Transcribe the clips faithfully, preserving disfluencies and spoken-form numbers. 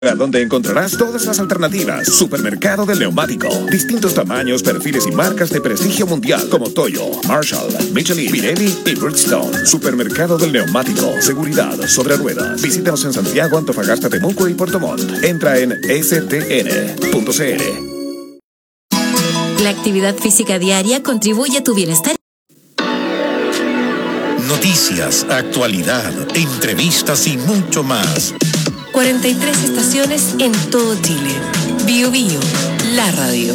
Donde encontrarás todas las alternativas. Supermercado del Neumático. Distintos tamaños, perfiles y marcas de prestigio mundial como Toyo, Marshall, Michelin, Pirelli y Bridgestone. Supermercado del Neumático. Seguridad sobre ruedas. Visítanos en Santiago, Antofagasta, Temuco y Puerto Montt. Entra en ese te ene punto ce ele. La actividad física diaria contribuye a tu bienestar. Noticias, actualidad, entrevistas y mucho más. cuarenta y tres estaciones en todo Chile. Bio Bio, la radio.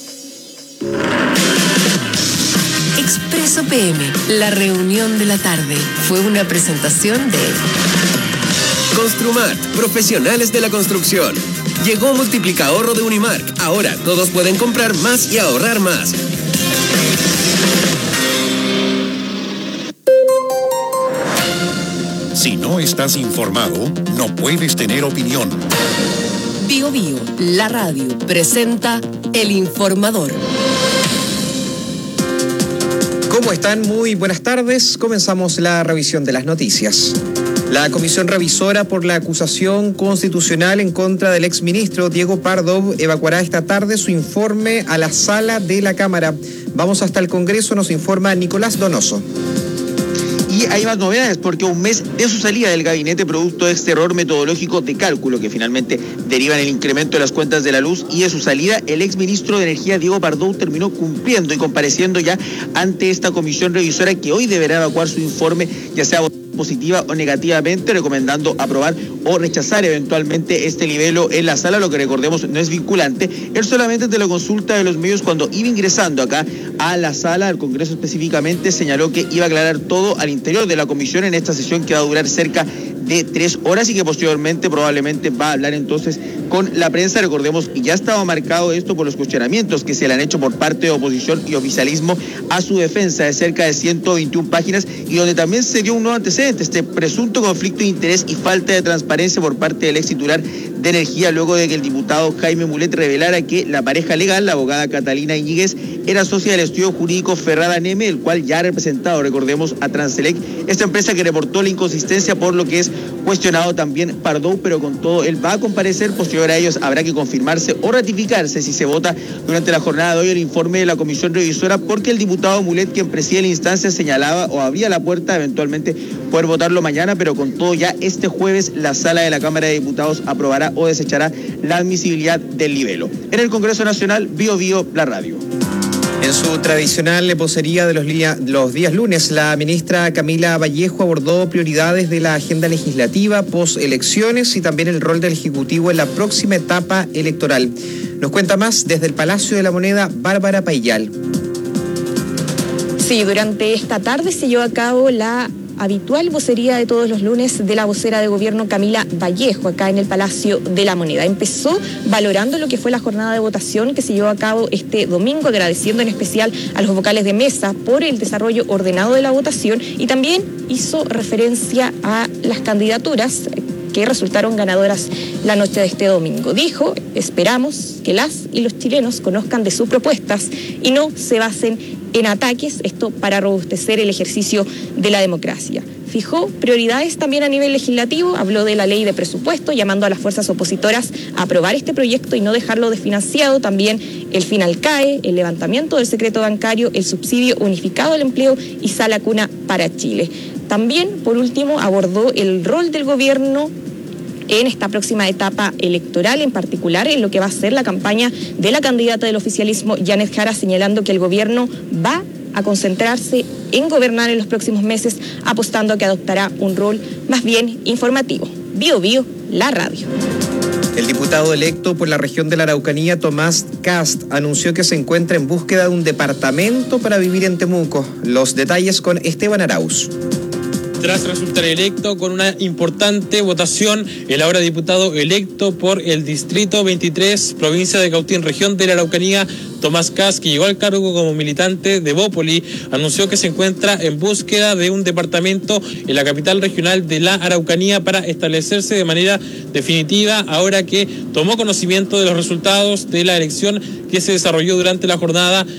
Expreso P M, la reunión de la tarde. Fue una presentación de Construmart, profesionales de la construcción. Llegó Multiplicahorro de Unimark. Ahora todos pueden comprar más y ahorrar más. Si no estás informado, no puedes tener opinión. Bio Bio, la radio, presenta El Informador. ¿Cómo están? Muy buenas tardes. Comenzamos la revisión de las noticias. La comisión revisora por la acusación constitucional en contra del exministro Diego Pardo evacuará esta tarde su informe a la sala de la Cámara. Vamos hasta el Congreso, nos informa Nicolás Donoso. Y hay más novedades porque a un mes de su salida del gabinete producto de este error metodológico de cálculo que finalmente deriva en el incremento de las cuentas de la luz y de su salida, el exministro de Energía Diego Pardo terminó cumpliendo y compareciendo ya ante esta comisión revisora que hoy deberá evacuar su informe, ya sea positiva o negativamente, recomendando aprobar o rechazar eventualmente este libelo en la sala, lo que recordemos no es vinculante. Él solamente ante la consulta de los medios cuando iba ingresando acá a la sala, al Congreso específicamente, señaló que iba a aclarar todo al interior de la comisión en esta sesión que va a durar cerca de tres horas y que posteriormente probablemente va a hablar entonces con la prensa. Recordemos que ya estaba marcado esto por los cuestionamientos que se le han hecho por parte de oposición y oficialismo a su defensa de cerca de ciento veintiuna páginas y donde también se dio un nuevo antecedente, este presunto conflicto de interés y falta de transparencia por parte del ex titular de Energía luego de que el diputado Jaime Mulet revelara que la pareja legal, la abogada Catalina Íñiguez, era socia del estudio jurídico Ferrada Neme, el cual ya ha representado, recordemos, a Transelec, esta empresa que reportó la inconsistencia por lo que es cuestionado también Pardo, pero con todo él va a comparecer. Posterior a ellos habrá que confirmarse o ratificarse si se vota durante la jornada de hoy el informe de la comisión revisora, porque el diputado Mulet, quien preside la instancia, señalaba o abría la puerta eventualmente poder votarlo mañana, pero con todo ya este jueves la sala de la Cámara de Diputados aprobará o desechará la admisibilidad del libelo. En el Congreso Nacional, Bio Bio, la radio. En su tradicional vocería de los, día, los días lunes, la ministra Camila Vallejo abordó prioridades de la agenda legislativa, postelecciones y también el rol del Ejecutivo en la próxima etapa electoral. Nos cuenta más desde el Palacio de la Moneda, Bárbara Paillal. Sí, durante esta tarde se llevó a cabo la habitual vocería de todos los lunes de la vocera de gobierno Camila Vallejo acá en el Palacio de la Moneda. Empezó valorando lo que fue la jornada de votación que se llevó a cabo este domingo, agradeciendo en especial a los vocales de mesa por el desarrollo ordenado de la votación y también hizo referencia a las candidaturas que resultaron ganadoras la noche de este domingo. Dijo, esperamos que las y los chilenos conozcan de sus propuestas y no se basen en ataques, esto para robustecer el ejercicio de la democracia. Fijó prioridades también a nivel legislativo, habló de la ley de presupuesto, llamando a las fuerzas opositoras a aprobar este proyecto y no dejarlo desfinanciado, también el fin al C A E, el levantamiento del secreto bancario, el subsidio unificado al empleo y sala cuna para Chile. También, por último, abordó el rol del gobierno en esta próxima etapa electoral, en particular en lo que va a ser la campaña de la candidata del oficialismo, Janet Jara, señalando que el gobierno va a concentrarse en gobernar en los próximos meses, apostando a que adoptará un rol más bien informativo. Bio Bio, la radio. El diputado electo por la región de la Araucanía, Tomás Cast, anunció que se encuentra en búsqueda de un departamento para vivir en Temuco. Los detalles con Esteban Arauz. Tras resultar electo con una importante votación, el ahora diputado electo por el Distrito veintitrés, provincia de Cautín, región de la Araucanía, Tomás Cast, que llegó al cargo como militante de Bópoli, anunció que se encuentra en búsqueda de un departamento en la capital regional de la Araucanía para establecerse de manera definitiva, ahora que tomó conocimiento de los resultados de la elección que se desarrolló durante la jornada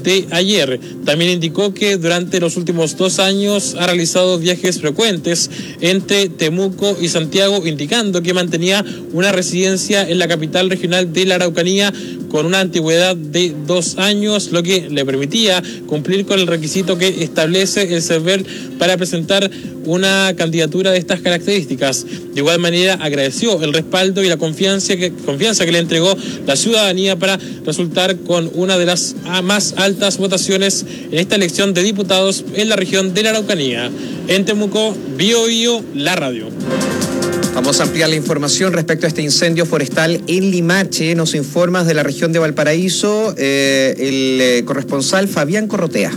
de ayer. También indicó que durante los últimos dos años ha realizado viajes frecuentes entre Temuco y Santiago, indicando que mantenía una residencia en la capital regional de la Araucanía con una antigüedad de dos años, lo que le permitía cumplir con el requisito que establece el CERVEL para presentar una candidatura de estas características. De igual manera, agradeció el respaldo y la confianza que, confianza que le entregó la ciudadanía para resultar con una de las más altas votaciones en esta elección de diputados en la región de la Araucanía. En Temuco, Bio Bio, la radio. Vamos a ampliar la información respecto a este incendio forestal en Limache. Nos informa de la región de Valparaíso eh, el eh, corresponsal Fabián Corrotea.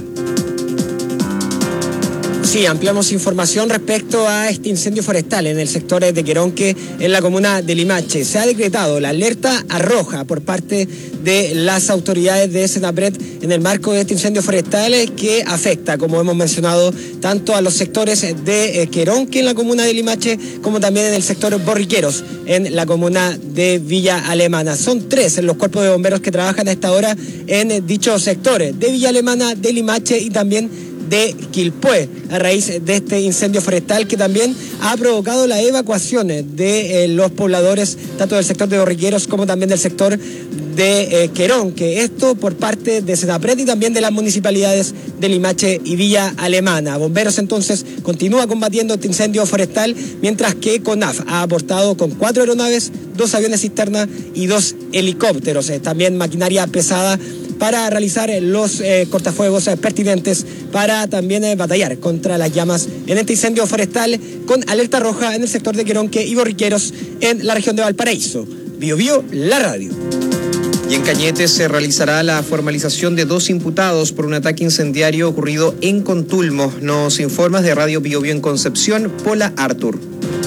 Sí, ampliamos información respecto a este incendio forestal en el sector de Queronque, en la comuna de Limache. Se ha decretado la alerta a roja por parte de las autoridades de Senapred en el marco de este incendio forestal que afecta, como hemos mencionado, tanto a los sectores de Queronque en la comuna de Limache como también en el sector Borriqueros en la comuna de Villa Alemana. Son tres los cuerpos de bomberos que trabajan a esta hora en dichos sectores de Villa Alemana, de Limache y también de Quilpué, a raíz de este incendio forestal que también ha provocado la evacuación de eh, los pobladores, tanto del sector de Borriqueros como también del sector de eh, Queronque. Esto por parte de Senapred y también de las municipalidades de Limache y Villa Alemana. Bomberos entonces continúa combatiendo este incendio forestal, mientras que CONAF ha aportado con cuatro aeronaves, dos aviones cisterna y dos helicópteros, eh, también maquinaria pesada para realizar los eh, cortafuegos eh, pertinentes para también eh, batallar contra las llamas en este incendio forestal con alerta roja en el sector de Queronque y Borriqueros en la región de Valparaíso. Bio Bio, la radio. Y en Cañete se realizará la formalización de dos imputados por un ataque incendiario ocurrido en Contulmo. Nos informa de Radio Bio Bio en Concepción, Pola Artur.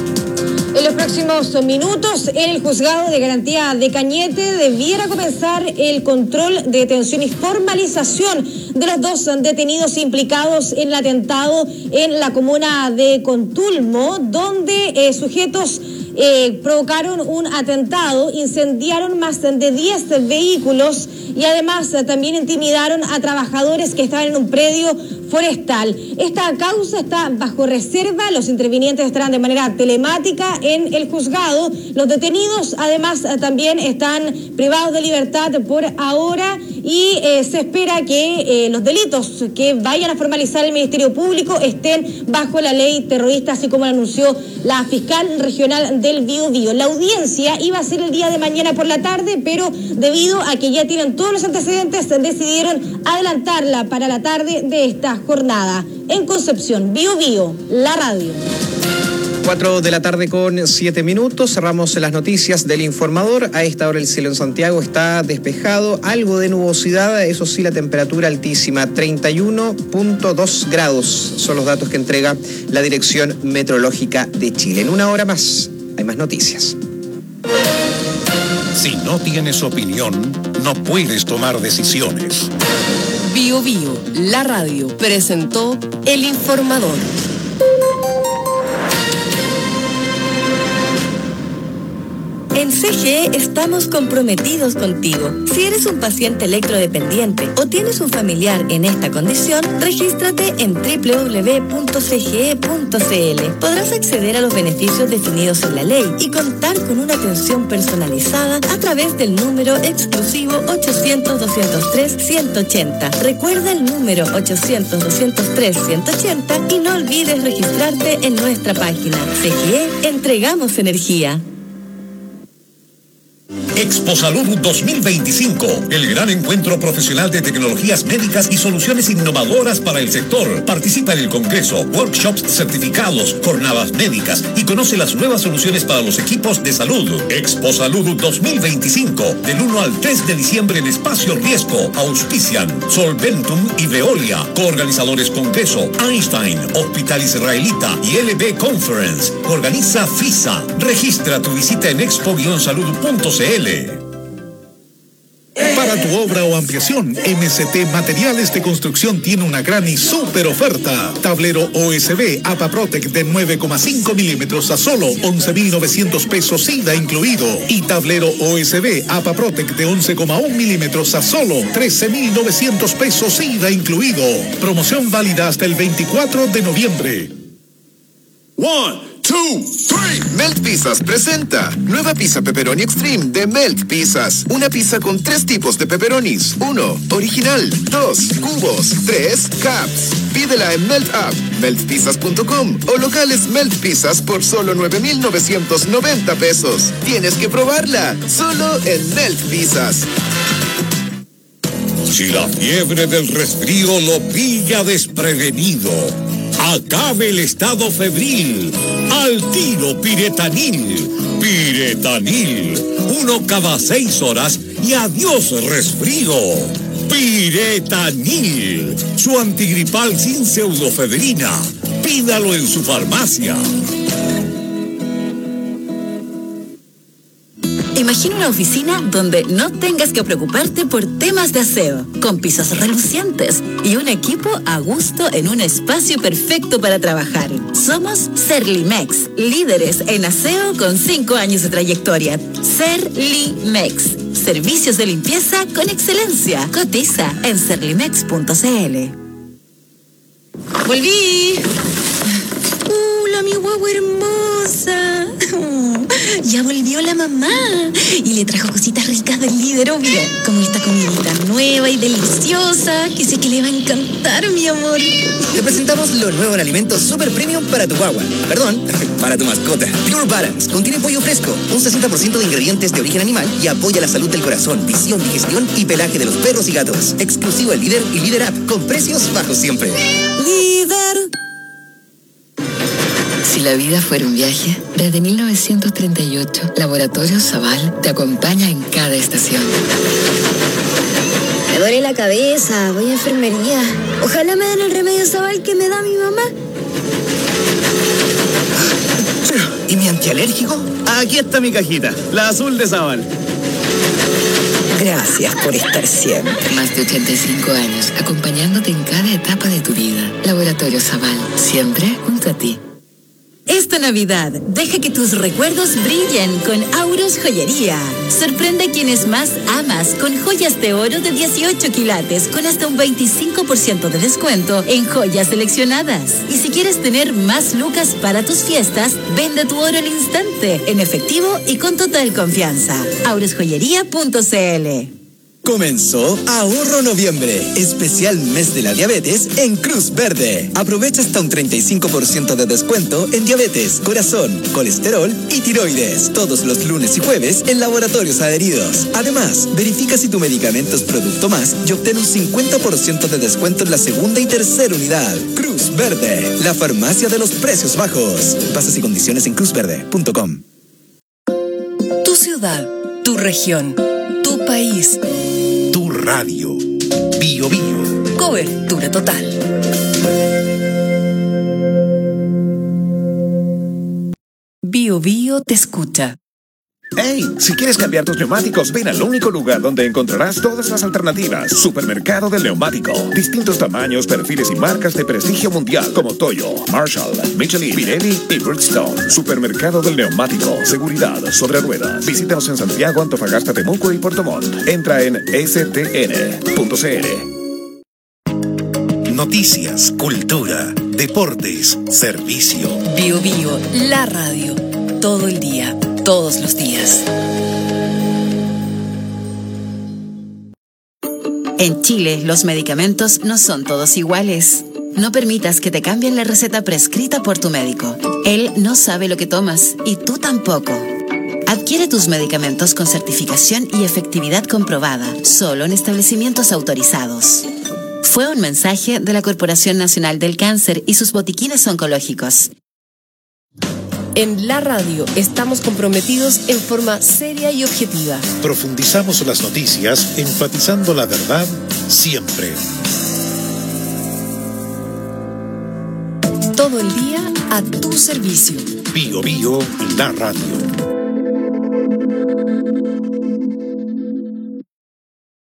En los próximos minutos, en el juzgado de garantía de Cañete debiera comenzar el control de detención y formalización de los dos detenidos implicados en el atentado en la comuna de Contulmo, donde eh, sujetos eh, provocaron un atentado, incendiaron más de diez vehículos y además eh, también intimidaron a trabajadores que estaban en un predio forestal. Esta causa está bajo reserva, los intervinientes estarán de manera telemática en el juzgado. Los detenidos además también están privados de libertad por ahora y eh, se espera que eh, los delitos que vayan a formalizar el Ministerio Público estén bajo la ley terrorista, así como lo anunció la fiscal regional del Biobío. La audiencia iba a ser el día de mañana por la tarde, pero debido a que ya tienen todos los antecedentes, decidieron adelantarla para la tarde de esta jornada. En Concepción, Bio Bio, la radio. Cuatro de la tarde con siete minutos, cerramos las noticias del informador. A esta hora el cielo en Santiago está despejado, algo de nubosidad, eso sí, la temperatura altísima, treinta y uno punto dos grados, son los datos que entrega la Dirección Meteorológica de Chile. En una hora más, hay más noticias. Si no tienes opinión, no puedes tomar decisiones. Bio Bio, la radio, presentó El Informador. En C G E estamos comprometidos contigo. Si eres un paciente electrodependiente o tienes un familiar en esta condición, regístrate en doble u doble u doble u punto c g e punto c l. Podrás acceder a los beneficios definidos en la ley y contar con una atención personalizada a través del número exclusivo ochocientos, doscientos tres, ciento ochenta. Recuerda el número ochocientos, doscientos tres, ciento ochenta y no olvides registrarte en nuestra página. C G E, entregamos energía. Expo Salud dos mil veinticinco, el gran encuentro profesional de tecnologías médicas y soluciones innovadoras para el sector. Participa en el congreso, workshops certificados, jornadas médicas y conoce las nuevas soluciones para los equipos de salud. Expo Salud dos mil veinticinco, del uno al tres de diciembre en Espacio Riesgo. Auspician Solventum y Veolia. Coorganizadores Congreso, Einstein, Hospital Israelita y L B Conference. Organiza FISA. Registra tu visita en expo guion salud punto c l. Para tu obra o ampliación, M C T Materiales de Construcción tiene una gran y súper oferta. Tablero O S B APAPROTEC de nueve coma cinco milímetros a solo once mil novecientos pesos I D A incluido. Y tablero O S B APAPROTEC de once coma uno milímetros a solo trece mil novecientos pesos I D A incluido. Promoción válida hasta el veinticuatro de noviembre. One. Two, three. Melt Pizzas presenta nueva pizza pepperoni extreme de Melt Pizzas. Una pizza con tres tipos de pepperonis. Uno, original. Dos, cubos. Tres, caps. Pídela en Melt App, melt pizzas punto com o locales Melt Pizzas por solo nueve mil novecientos noventa pesos. Tienes que probarla, solo en Melt Pizzas. Si la fiebre del resfrío lo pilla desprevenido, acabe el estado febril. Al tiro Piretanil. Piretanil. Uno cada seis horas y adiós resfrío. Piretanil. Su antigripal sin pseudofedrina. Pídalo en su farmacia. Imagina una oficina donde no tengas que preocuparte por temas de aseo, con pisos relucientes y un equipo a gusto en un espacio perfecto para trabajar. Somos Serlimex, líderes en aseo con cinco años de trayectoria. Serlimex, servicios de limpieza con excelencia. Cotiza en serlimex punto c l. ¡Volví! ¡Hola, mi guagua hermosa! Ya volvió la mamá y le trajo cositas ricas del líder, obvio, como esta comidita nueva y deliciosa que sé que le va a encantar, mi amor. Te presentamos lo nuevo en alimentos super premium para tu guagua. Perdón, para tu mascota. Pure Balance contiene pollo fresco, un sesenta por ciento de ingredientes de origen animal y apoya la salud del corazón, visión, digestión y pelaje de los perros y gatos. Exclusivo al Líder y Líder App, con precios bajos siempre. Líder. Si la vida fuera un viaje, desde mil novecientos treinta y ocho, Laboratorios Zaval te acompaña en cada estación. Me duele la cabeza, voy a enfermería. Ojalá me den el remedio Zaval que me da mi mamá. ¿Y mi antialérgico? Aquí está mi cajita, la azul de Zaval. Gracias por estar siempre. Más de ochenta y cinco años, acompañándote en cada etapa de tu vida. Laboratorios Zaval, siempre junto a ti. Esta Navidad, deja que tus recuerdos brillen con Auros Joyería. Sorprende a quienes más amas con joyas de oro de dieciocho quilates con hasta un veinticinco por ciento de descuento en joyas seleccionadas. Y si quieres tener más lucas para tus fiestas, vende tu oro al instante, en efectivo y con total confianza. auros joyería punto c l. Comenzó Ahorro Noviembre, especial mes de la diabetes en Cruz Verde. Aprovecha hasta un treinta y cinco por ciento de descuento en diabetes, corazón, colesterol y tiroides. Todos los lunes y jueves en laboratorios adheridos. Además, verifica si tu medicamento es producto más y obtén un cincuenta por ciento de descuento en la segunda y tercera unidad. Cruz Verde, la farmacia de los precios bajos. Bases y condiciones en cruz verde punto com. Tu ciudad, tu región, tu país. Tu radio. Bio Bio. Cobertura total. Bio Bio te escucha. ¡Hey! Si quieres cambiar tus neumáticos, ven al único lugar donde encontrarás todas las alternativas. Supermercado del Neumático. Distintos tamaños, perfiles y marcas de prestigio mundial como Toyo, Marshall, Michelin, Pirelli y Bridgestone. Supermercado del Neumático. Seguridad sobre ruedas. Visítanos en Santiago, Antofagasta, Temuco y Puerto Montt. Entra en s t n punto c l. Noticias, cultura, deportes, servicio. Bio Bio, la radio. Todo el día. Todos los días. En Chile, los medicamentos no son todos iguales. No permitas que te cambien la receta prescrita por tu médico. Él no sabe lo que tomas y tú tampoco. Adquiere tus medicamentos con certificación y efectividad comprobada, solo en establecimientos autorizados. Fue un mensaje de la Corporación Nacional del Cáncer y sus botiquines oncológicos. En la radio estamos comprometidos en forma seria y objetiva. Profundizamos las noticias, enfatizando la verdad siempre. Todo el día a tu servicio. Bio Bio, la radio.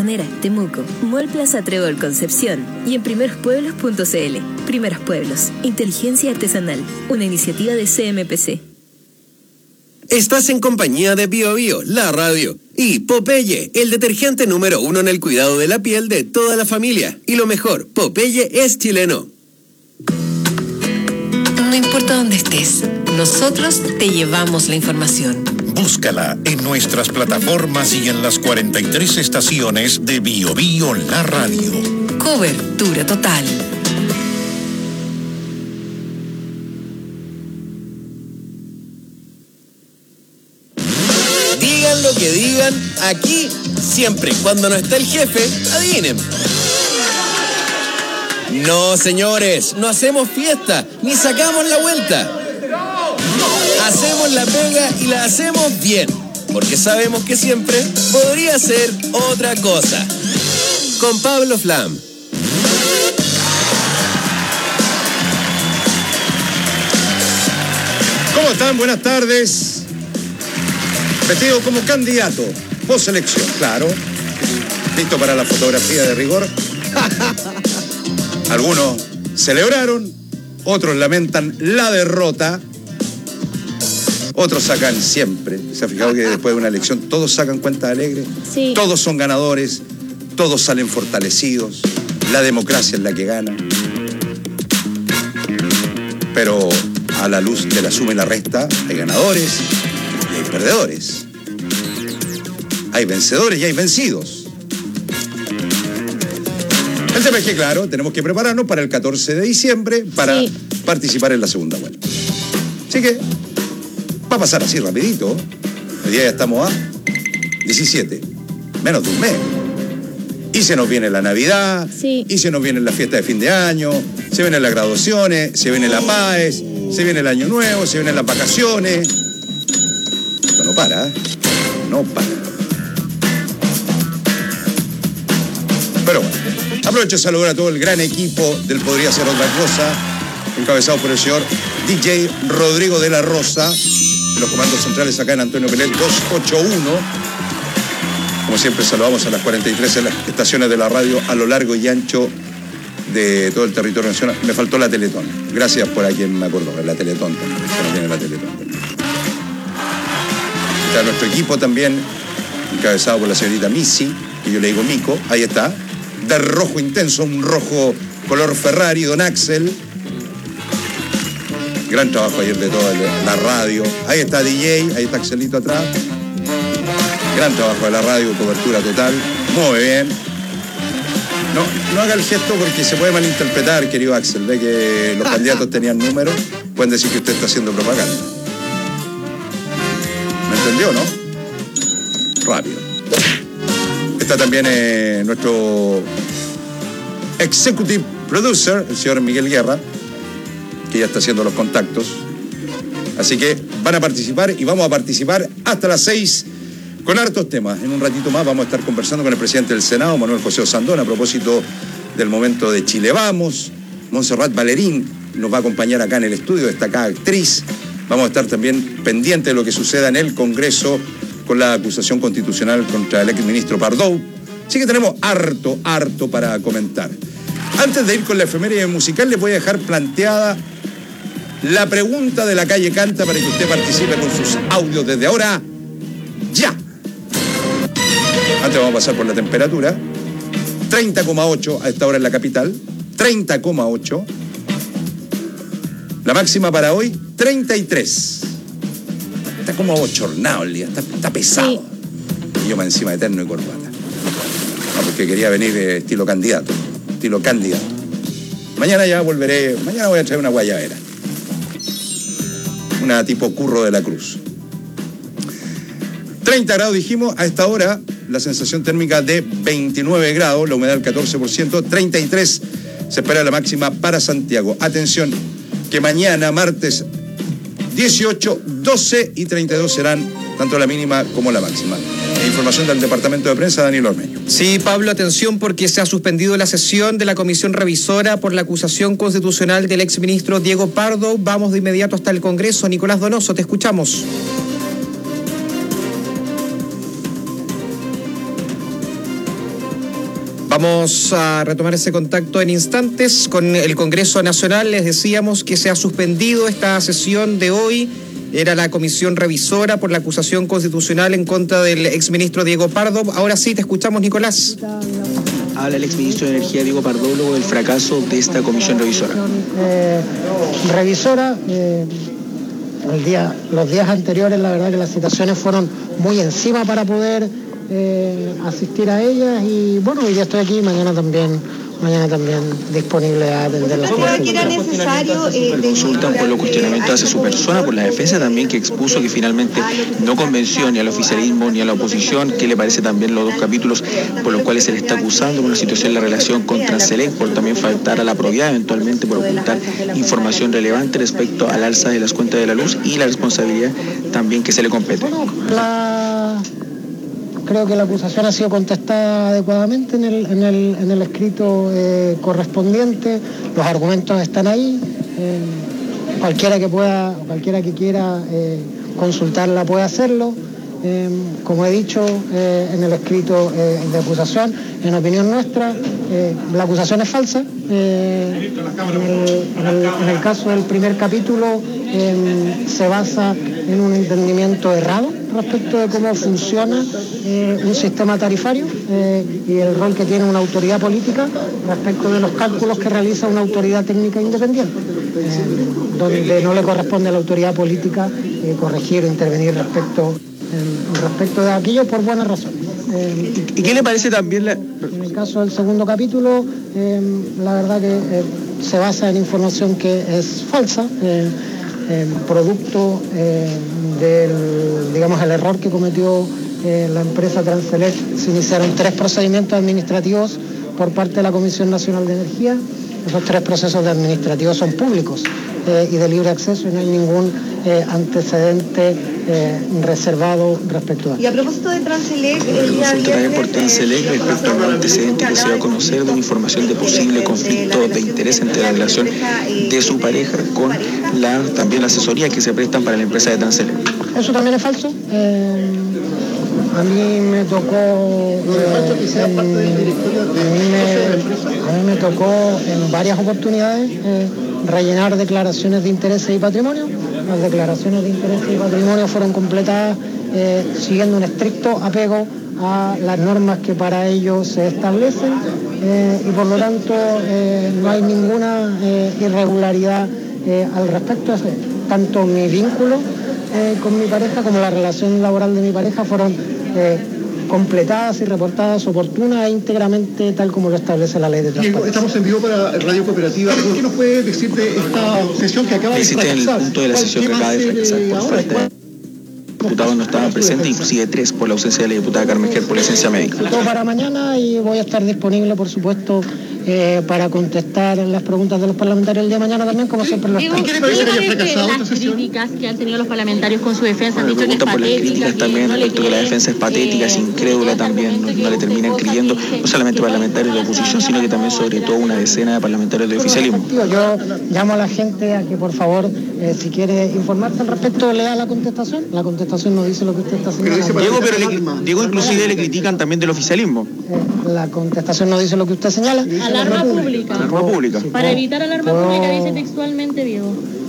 Costanera, Temuco, Mall Plaza Trébol Concepción y en primeros pueblos punto c l. Primeros Pueblos, inteligencia artesanal, una iniciativa de C M P C. Estás en compañía de Bio Bio, la radio, y Popeye, el detergente número uno en el cuidado de la piel de toda la familia. Y lo mejor, Popeye es chileno. No importa dónde estés, nosotros te llevamos la información. Búscala en nuestras plataformas y en las cuarenta y tres estaciones de Bio Bio, la radio. Cobertura total. Digan lo que digan, aquí, siempre y cuando no está el jefe, adivinen. No, señores, no hacemos fiesta, ni sacamos la vuelta. Hacemos la pega y la hacemos bien, porque sabemos que siempre podría ser otra cosa. Con Pablo Flam. ¿Cómo están? Buenas tardes. Vestido como candidato, post-selección, claro. Listo para la fotografía de rigor. Algunos celebraron, otros lamentan la derrota, otros sacan siempre. ¿Se ha fijado que después de una elección todos sacan cuentas alegres? Sí. Todos son ganadores, todos salen fortalecidos, la democracia es la que gana. Pero a la luz de la suma y la resta hay ganadores y hay perdedores. Hay vencedores y hay vencidos. El tema es que, claro, tenemos que prepararnos para el catorce de diciembre para sí. participar en la segunda vuelta. Así que va a pasar así rapidito. Hoy día ya estamos a diecisiete, menos de un mes. Y se nos viene la Navidad, sí. y se nos viene la fiesta de fin de año, se vienen las graduaciones, se viene la PAES, se viene el Año Nuevo, se vienen las vacaciones. Esto no para, ¿eh? No para. Pero bueno. Aprovecho de saludar a todo el gran equipo del Podría Ser Otra Cosa, encabezado por el señor D J Rodrigo de la Rosa, los comandos centrales acá en Antonio Pelé doscientos ochenta y uno. Como siempre, saludamos a las cuarenta y tres estaciones de la radio a lo largo y ancho de todo el territorio nacional. Me faltó la Teletón. Gracias por a quien me acordó, la Teletón también. Se nos viene la Teletón también. Está nuestro equipo también, encabezado por la señorita Missy, que yo le digo Mico, ahí está. De rojo intenso, un rojo color Ferrari, don Axel. Gran trabajo ayer de toda la radio. Ahí está D J, ahí está Axelito atrás. Gran trabajo de la radio, cobertura total. Muy bien. No, no haga el gesto porque se puede malinterpretar, querido Axel. Ve que los candidatos tenían números. Pueden decir que usted está haciendo propaganda. ¿Me entendió, no? Rápido. Está también eh, nuestro executive producer, el señor Miguel Guerra, que ya está haciendo los contactos. Así que van a participar y vamos a participar hasta las seis con hartos temas. En un ratito más vamos a estar conversando con el presidente del Senado, Manuel José Osandón, a propósito del momento de Chile Vamos. Montserrat Valerín nos va a acompañar acá en el estudio, destacada actriz. Vamos a estar también pendientes de lo que suceda en el Congreso con la acusación constitucional contra el exministro Pardow. Así que tenemos harto, harto para comentar. Antes de ir con la efeméride musical, les voy a dejar planteada la pregunta de la calle Canta para que usted participe con sus audios desde ahora, ya. Antes vamos a pasar por la temperatura. treinta coma ocho a esta hora en la capital. treinta coma ocho. La máxima para hoy, treinta y tres. Está como bochornado el día, está, está pesado. Sí. Y yo más encima eterno y corbata. No, porque quería venir de estilo candidato. Estilo candidato. Mañana ya volveré, mañana voy a traer una guayabera. Una tipo Curro de la Cruz. treinta grados dijimos, a esta hora la sensación térmica de veintinueve grados, la humedad del catorce por ciento, treinta y tres se espera la máxima para Santiago. Atención, que mañana, martes dieciocho, doce y treinta y dos serán tanto la mínima como la máxima. Información del Departamento de Prensa, Daniel Ormeño. Sí, Pablo, atención porque se ha suspendido la sesión de la Comisión Revisora por la acusación constitucional del exministro Diego Pardo. Vamos de inmediato hasta el Congreso. Nicolás Donoso, te escuchamos. Vamos a retomar ese contacto en instantes con el Congreso Nacional. Les decíamos que se ha suspendido esta sesión de hoy. Era la comisión revisora por la acusación constitucional en contra del exministro Diego Pardo. Ahora sí, te escuchamos, Nicolás. Habla el exministro de Energía, Diego Pardo, luego del fracaso de esta comisión revisora. Eh, revisora, eh, el día, los días anteriores, la verdad que las citaciones fueron muy encima para poder eh, asistir a ellas y bueno, hoy día estoy aquí, mañana también. Mañana también disponible a atender las consultas. ¿Pero que era necesario? Eh, consultan por los cuestionamientos hacia su persona, por la defensa también que expuso, que finalmente no convenció ni al oficialismo ni a la oposición, que le parece también los dos capítulos por los cuales se le está acusando por una situación en la relación con Transelec, por también faltar a la probidad, eventualmente por ocultar información relevante respecto al alza de las cuentas de la luz y la responsabilidad también que se le compete. Bueno, la... Creo que la acusación ha sido contestada adecuadamente en el, en el, en el escrito eh, correspondiente. Los argumentos están ahí. Eh, cualquiera que pueda, cualquiera que quiera eh, consultarla puede hacerlo. Eh, como he dicho eh, en el escrito eh, de acusación, en opinión nuestra, eh, la acusación es falsa. Eh, en, el, en, el, en el caso del primer capítulo eh, se basa en un entendimiento errado respecto de cómo funciona eh, un sistema tarifario eh, y el rol que tiene una autoridad política respecto de los cálculos que realiza una autoridad técnica independiente, eh, donde no le corresponde a la autoridad política eh, corregir o intervenir respecto, eh, respecto de aquello por buenas razones. Eh, ¿Y qué le parece también la...? En el caso del segundo capítulo, eh, la verdad que eh, se basa en información que es falsa, eh, eh, producto eh, del, digamos, el error que cometió eh, la empresa Transelec. Se iniciaron tres procedimientos administrativos por parte de la Comisión Nacional de Energía. Esos tres procesos de administrativos son públicos eh, y de libre acceso y no hay ningún eh, antecedente eh, reservado respecto a. Y a propósito de Transelec, el día consulta también por Transelec respecto a un antecedente que se va a conocer de una información de posible conflicto de interés entre la relación de su pareja con la también la asesoría que se prestan para la empresa de Transelec. Eso también es falso. Eh, A mí me tocó, eh, en, a, mí me, a mí me tocó en varias oportunidades eh, rellenar declaraciones de intereses y patrimonio. Las declaraciones de intereses y patrimonio fueron completadas eh, siguiendo un estricto apego a las normas que para ello se establecen eh, y por lo tanto eh, no hay ninguna eh, irregularidad eh, al respecto. Tanto mi vínculo eh, con mi pareja como la relación laboral de mi pareja fueron Eh, completadas y reportadas oportunas e íntegramente tal como lo establece la ley de transparencia. Estamos en vivo para Radio Cooperativa. ¿Qué nos puede decir de esta sesión que acaba de fracasar? Existe el punto de la sesión que acaba de fracasar por falta de diputados no estaban presentes, inclusive tres por la ausencia de la diputada Carmen Ger por la licencia médica. Todo para mañana y voy a estar disponible, por supuesto, eh, para contestar las preguntas de los parlamentarios el día de mañana también, como siempre lo estamos. ¿Qué le parece que haya fracasado esta las sesión? críticas que han tenido los parlamentarios con su defensa han Bueno, dicho que es preguntan por las patética, críticas también no respecto a que la defensa es patética, es incrédula también, no, no le terminan creyendo, no solamente parlamentarios de oposición, sino que también sobre todo una decena de parlamentarios de oficialismo. Yo llamo a la gente a que por favor, eh, si quiere informarse al respecto, lea la contestación. La contestación no dice lo que usted está señalando. Diego, pero le, Diego inclusive le critican también del oficialismo. Eh, la contestación no dice lo que usted señala. Alarma pública. Alarma pública. Sí, para evitar alarma puedo... pública dice textualmente, Diego.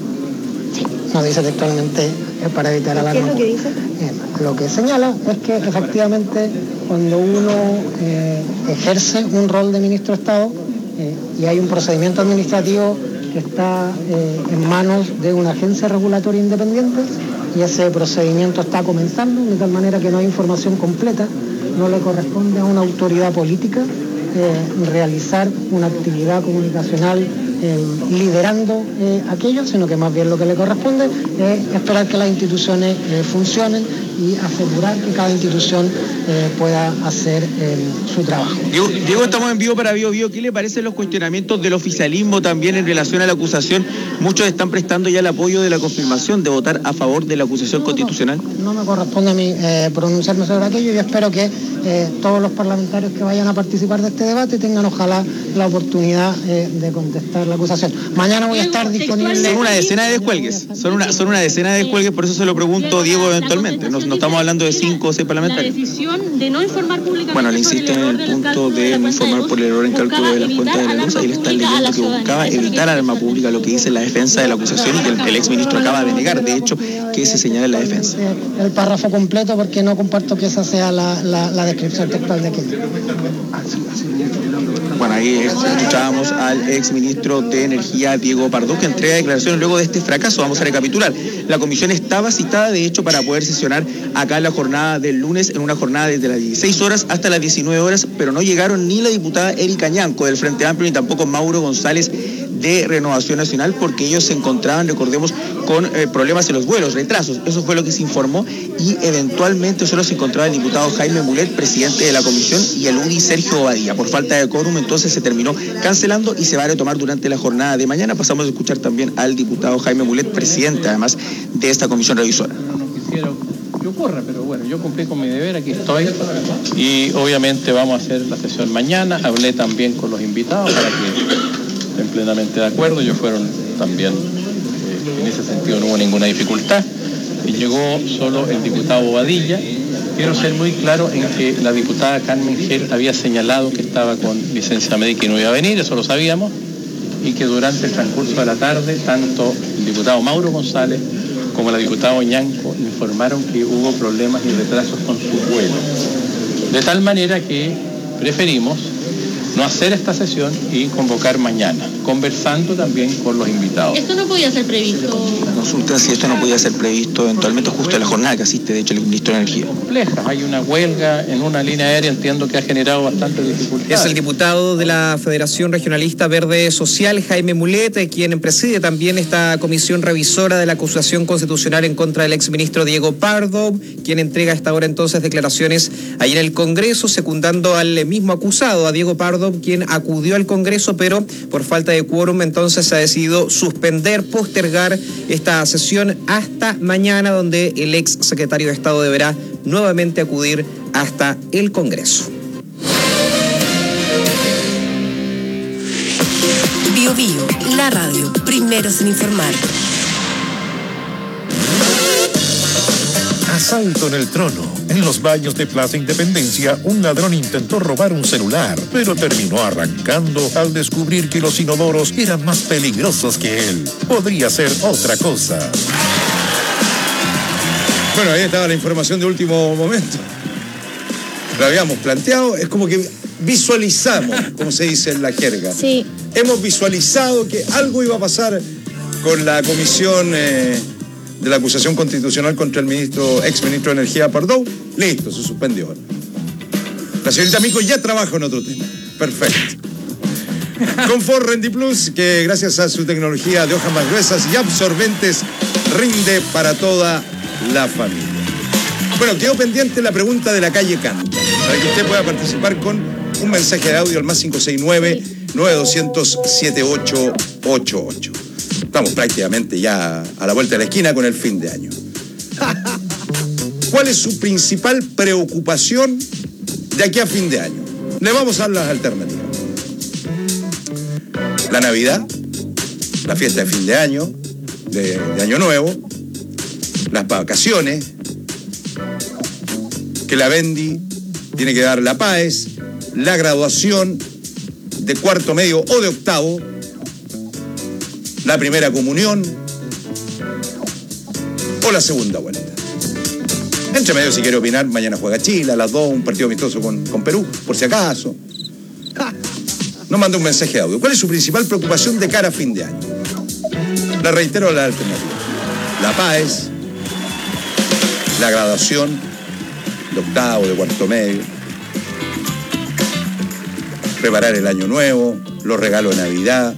No dice textualmente eh, para evitar alarma. ¿Qué es lo que dice? Eh, lo que señala es que efectivamente cuando uno eh, ejerce un rol de ministro de Estado eh, y hay un procedimiento administrativo que está eh, en manos de una agencia regulatoria independiente y ese procedimiento está comenzando, de tal manera que no hay información completa, no le corresponde a una autoridad política eh, realizar una actividad comunicacional eh, liderando eh, aquello, sino que más bien lo que le corresponde es esperar que las instituciones eh, funcionen y asegurar que cada institución eh, pueda hacer eh, su trabajo. Diego, Diego, estamos en vivo para Bio Bio. ¿Qué le parecen los cuestionamientos del oficialismo también en relación a la acusación? Muchos están prestando ya el apoyo de la confirmación de votar a favor de la acusación no, constitucional. No, no me corresponde a mí eh, pronunciarme sobre aquello. Yo espero que eh, todos los parlamentarios que vayan a participar de este debate tengan ojalá la oportunidad eh, de contestar la acusación. Mañana voy a estar disponible. Son una decena de descuelgues. Son una, son una decena de descuelgues, por eso se lo pregunto, Diego, eventualmente. No no estamos hablando de cinco o seis parlamentarios. La decisión de no informar públicamente. Bueno, le insiste en el punto de no informar por el error en cálculo de las cuentas de la luz. Ahí le están leyendo que buscaba evitar alarma pública, lo que dice la defensa de la acusación y que el, el exministro acaba de negar, de hecho, que se señala en la defensa. El párrafo completo porque no comparto que esa sea la, la, la descripción textual de aquello. Bueno, ahí escuchábamos al exministro de Energía, Diego Pardo, que entrega declaraciones luego de este fracaso. Vamos a recapitular. La comisión estaba citada, de hecho, para poder sesionar acá en la jornada del lunes, en una jornada desde las dieciséis horas hasta las diecinueve horas, pero no llegaron ni la diputada Erika Ñanco del Frente Amplio, ni tampoco Mauro González de Renovación Nacional, porque ellos se encontraban, recordemos, con eh, problemas en los vuelos, retrasos. Eso fue lo que se informó y eventualmente solo se encontraba el diputado Jaime Mulet, presidente de la comisión, y el U D I Sergio Obadía. Por falta de quórum, entonces se terminó cancelando y se va a retomar durante la jornada de mañana. Pasamos a escuchar también al diputado Jaime Mulet, presidente además de esta comisión revisora. Que ocurra, pero bueno, yo cumplí con mi deber, aquí estoy y obviamente vamos a hacer la sesión mañana. Hablé también con los invitados para que estén plenamente de acuerdo. Ellos fueron también, eh, en ese sentido no hubo ninguna dificultad, y llegó solo el diputado Bobadilla. Quiero ser muy claro en que la diputada Carmen Gel había señalado que estaba con licencia médica y no iba a venir, eso lo sabíamos, y que durante el transcurso de la tarde tanto el diputado Mauro González como la diputada Ñanco informaron que hubo problemas y retrasos con su vuelo. De tal manera que preferimos no hacer esta sesión y convocar mañana, conversando también con los invitados. Esto no podía ser previsto. Consultan si esto no podía ser previsto eventualmente justo en la jornada que asiste, de hecho, el ministro de Energía. Complejas, hay una huelga en una línea aérea, entiendo que ha generado bastantes dificultades. Es el diputado de la Federación Regionalista Verde Social, Jaime Mulet, quien preside también esta comisión revisora de la acusación constitucional en contra del exministro Diego Pardo, quien entrega a esta hora entonces declaraciones ahí en el Congreso, secundando al mismo acusado, a Diego Pardo, quien acudió al Congreso, pero por falta de quórum entonces se ha decidido suspender, postergar esta sesión hasta mañana, donde el ex secretario de Estado deberá nuevamente acudir hasta el Congreso. Bio Bio, la radio, primeros en informar. Asalto en el trono. En los baños de Plaza Independencia, un ladrón intentó robar un celular, pero terminó arrancando al descubrir que los inodoros eran más peligrosos que él. Podría ser otra cosa. Bueno, ahí estaba la información de último momento. Lo habíamos planteado, es como que visualizamos, como se dice en la jerga. Sí. Hemos visualizado que algo iba a pasar con la comisión eh, de la acusación constitucional contra el ministro, ex ministro de Energía, Pardo. Listo, se suspendió. La señorita Mico ya trabaja en otro tema. Perfecto. Confort Rendiplus, que gracias a su tecnología de hojas más gruesas y absorbentes, rinde para toda la familia. Bueno, quedó pendiente la pregunta de la calle Canta, para que usted pueda participar con un mensaje de audio al más cinco seis nueve, nueve dos cero cero, siete ocho ocho ocho. Estamos prácticamente ya a la vuelta de la esquina con el fin de año. ¿Cuál es su principal preocupación de aquí a fin de año? Le vamos a dar las alternativas. La Navidad, la fiesta de fin de año, de, de Año Nuevo, las vacaciones, que la Bendi tiene que dar la PAES, la graduación de cuarto medio o de octavo, la primera comunión o la segunda vuelta. Entre medio, si quiere opinar, mañana juega Chile, a las dos, un partido amistoso con, con Perú, por si acaso. ¡Ja! Nos manda un mensaje de audio. ¿Cuál es su principal preocupación de cara a fin de año? La reitero, la alternativa. La PAES, la graduación de octavo, de cuarto medio, preparar el año nuevo, los regalos de Navidad,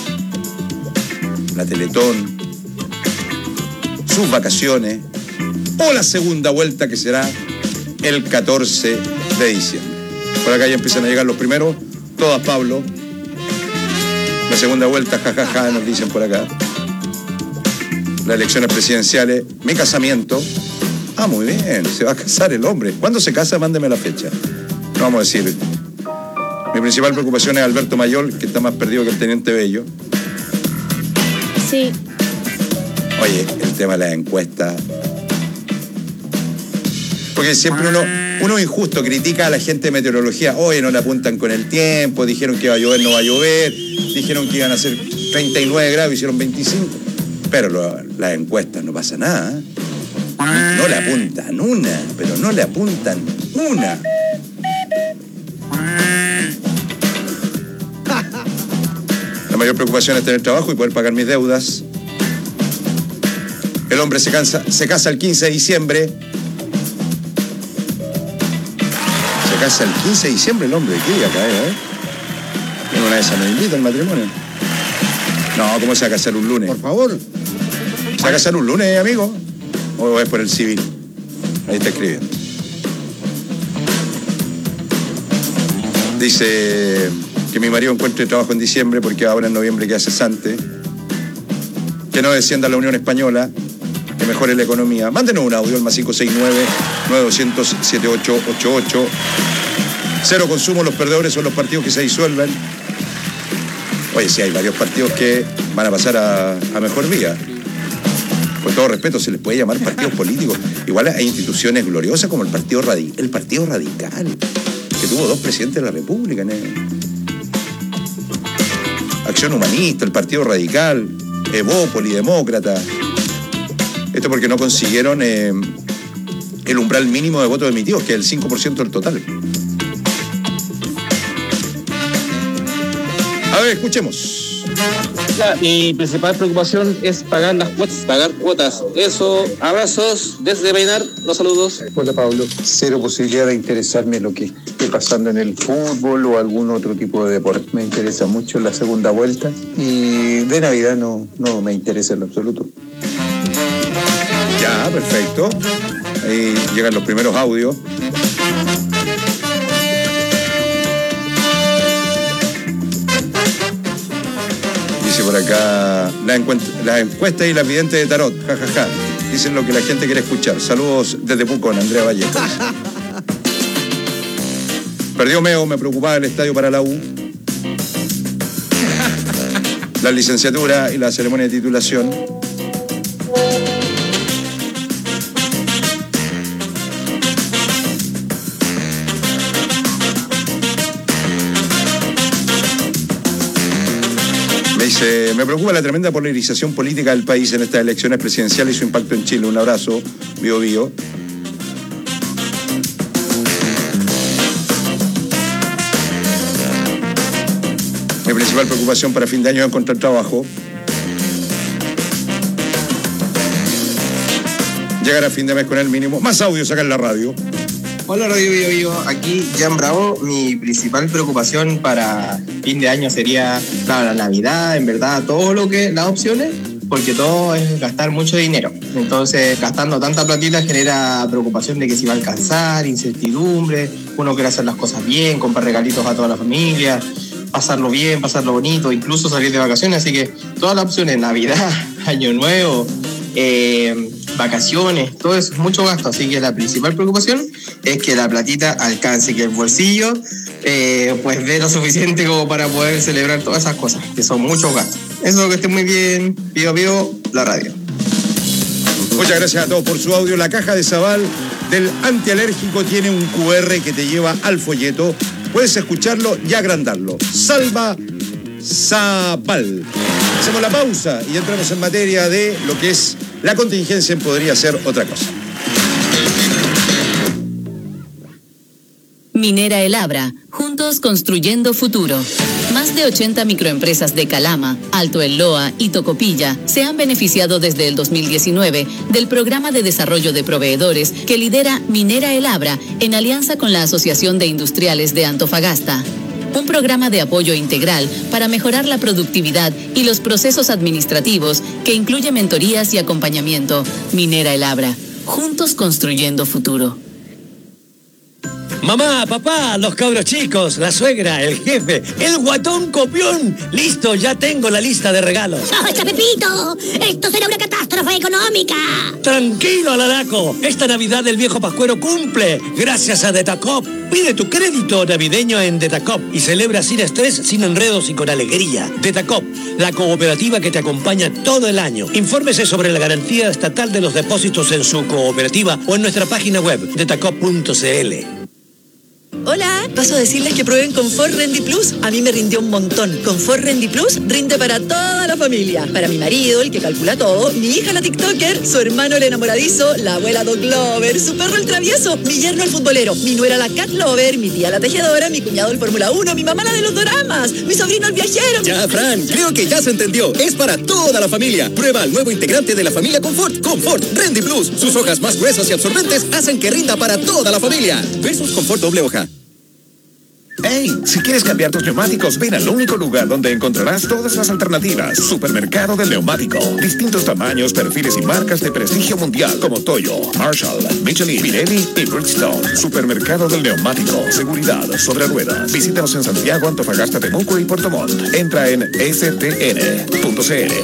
la Teletón, sus vacaciones, o la segunda vuelta, que será el catorce de diciembre. Por acá ya empiezan a llegar los primeros, todas Pablo. La segunda vuelta, jajaja, ja, ja, nos dicen por acá. Las elecciones presidenciales, mi casamiento. Ah, muy bien, se va a casar el hombre. ¿Cuándo se casa? Mándeme la fecha. No vamos a decir. Mi principal preocupación es Alberto Mayol, que está más perdido que el Teniente Bello. Sí. Oye, el tema de las encuestas Porque siempre uno, uno injusto critica a la gente de meteorología. Oye, no le apuntan con el tiempo, dijeron que iba a llover, no va a llover, dijeron que iban a ser treinta y nueve grados, hicieron veinticinco. Pero lo, las encuestas no pasa nada. ¿eh? No le apuntan una, pero no le apuntan una. La mayor preocupación es tener trabajo y poder pagar mis deudas. El hombre se, cansa, se casa el quince de diciembre. Se casa el quince de diciembre el hombre. ¿Qué día cae, eh? En una de esas me invita al matrimonio. No, ¿cómo se va a casar un lunes? Por favor. ¿Se va a casar un lunes, amigo? ¿O es por el civil? Ahí está escribiendo. Dice que mi marido encuentre trabajo en diciembre porque ahora en noviembre queda cesante. Que no descienda a la Unión Española. Que mejore la economía. Mándenos un audio al más cinco seis nueve, nueve dos cero cero, siete ocho ocho ocho. Cero consumo, los perdedores son los partidos que se disuelven. Oye, sí, hay varios partidos que van a pasar a, a mejor vía. Con todo respeto, se les puede llamar partidos políticos. Igual hay instituciones gloriosas como el Partido Radical, el Partido Radical, que tuvo dos presidentes de la República. ¿no? Acción Humanista, el Partido Radical, Evópoli, Demócrata. Esto porque no consiguieron eh, el umbral mínimo de votos emitidos, que es el cinco por ciento del total. A ver, escuchemos. Ya, mi principal preocupación es pagar las cuotas, pagar cuotas. Eso, abrazos desde Peinar, los saludos. Hola Pablo, cero posibilidad de interesarme en lo que esté pasando en el fútbol o algún otro tipo de deporte. Me interesa mucho la segunda vuelta y de Navidad no, no me interesa en lo absoluto. Ya, perfecto. Ahí llegan los primeros audios. Dice por acá, la, la encuesta y la vidente de tarot, jajaja. Ja, ja. Dicen lo que la gente quiere escuchar. Saludos desde Pucón, Andrea Vallejo. Perdió Meo, me preocupaba el estadio para la U. La licenciatura y la ceremonia de titulación. Me dice, me preocupa la tremenda polarización política del país en estas elecciones presidenciales y su impacto en Chile. Un abrazo, Bio Bio. Mi principal preocupación para fin de año es encontrar trabajo. Llegar a fin de mes con el mínimo. Más audio, sacar la radio. Hola Radio Bio Bio, aquí Jan Bravo. Mi principal preocupación para fin de año sería, claro, la Navidad, en verdad, todo lo que, las opciones, porque todo es gastar mucho dinero. Entonces, gastando tanta platita genera preocupación de que si va a alcanzar, incertidumbre, uno quiere hacer las cosas bien, comprar regalitos a toda la familia, pasarlo bien, pasarlo bonito, incluso salir de vacaciones. Así que todas las opciones, Navidad, Año Nuevo, eh, vacaciones, todo eso es mucho gasto. Así que la principal preocupación es que la platita alcance, que el bolsillo eh, pues dé lo suficiente como para poder celebrar todas esas cosas, que son muchos gastos. Eso, que esté muy bien. Bio Bio, la radio. Muchas gracias a todos por su audio. La caja de Zabal del antialérgico tiene un cu erre que te lleva al folleto. Puedes escucharlo y agrandarlo. Salva Zabal. Hacemos la pausa y entramos en materia de lo que es la contingencia en Podría Ser Otra Cosa. Minera El Abra, juntos construyendo futuro. Más de ochenta microempresas de Calama, Alto El Loa y Tocopilla se han beneficiado desde el dos mil diecinueve del programa de desarrollo de proveedores que lidera Minera El Abra en alianza con la Asociación de Industriales de Antofagasta. Un programa de apoyo integral para mejorar la productividad y los procesos administrativos que incluye mentorías y acompañamiento. Minera El Abra, juntos construyendo futuro. Mamá, papá, los cabros chicos, la suegra, el jefe, el guatón copión. Listo, ya tengo la lista de regalos. ¡Oye, Pepito! ¡Esto será una catástrofe económica! Tranquilo, Alaraco. Esta Navidad el viejo Pascuero cumple gracias a Detacop. Pide tu crédito navideño en Detacop y celebra sin estrés, sin enredos y con alegría. Detacop, la cooperativa que te acompaña todo el año. Infórmese sobre la garantía estatal de los depósitos en su cooperativa o en nuestra página web detacop punto c l. Hola, paso a decirles que prueben Confort Rendi Plus. A mí me rindió un montón. Confort Rendi Plus rinde para toda la familia. Para mi marido, el que calcula todo, mi hija la TikToker, su hermano el enamoradizo, la abuela Dog Lover, su perro el travieso, mi yerno el futbolero, mi nuera la Cat Lover, mi tía la tejedora, mi cuñado el Fórmula uno, mi mamá la de los doramas, mi sobrino el viajero. Ya, Fran, creo que ya se entendió. Es para toda la familia. Prueba el nuevo integrante de la familia Confort, Confort Rendi Plus. Sus hojas más gruesas y absorbentes hacen que rinda para toda la familia. Versus Confort doble hoja. ¡Hey! Si quieres cambiar tus neumáticos, ven al único lugar donde encontrarás todas las alternativas. Supermercado del Neumático. Distintos tamaños, perfiles y marcas de prestigio mundial como Toyo, Marshall, Michelin, Pirelli y Bridgestone. Supermercado del Neumático. Seguridad sobre ruedas. Visítanos en Santiago, Antofagasta, Temuco y Puerto Montt. Entra en s t n punto c l.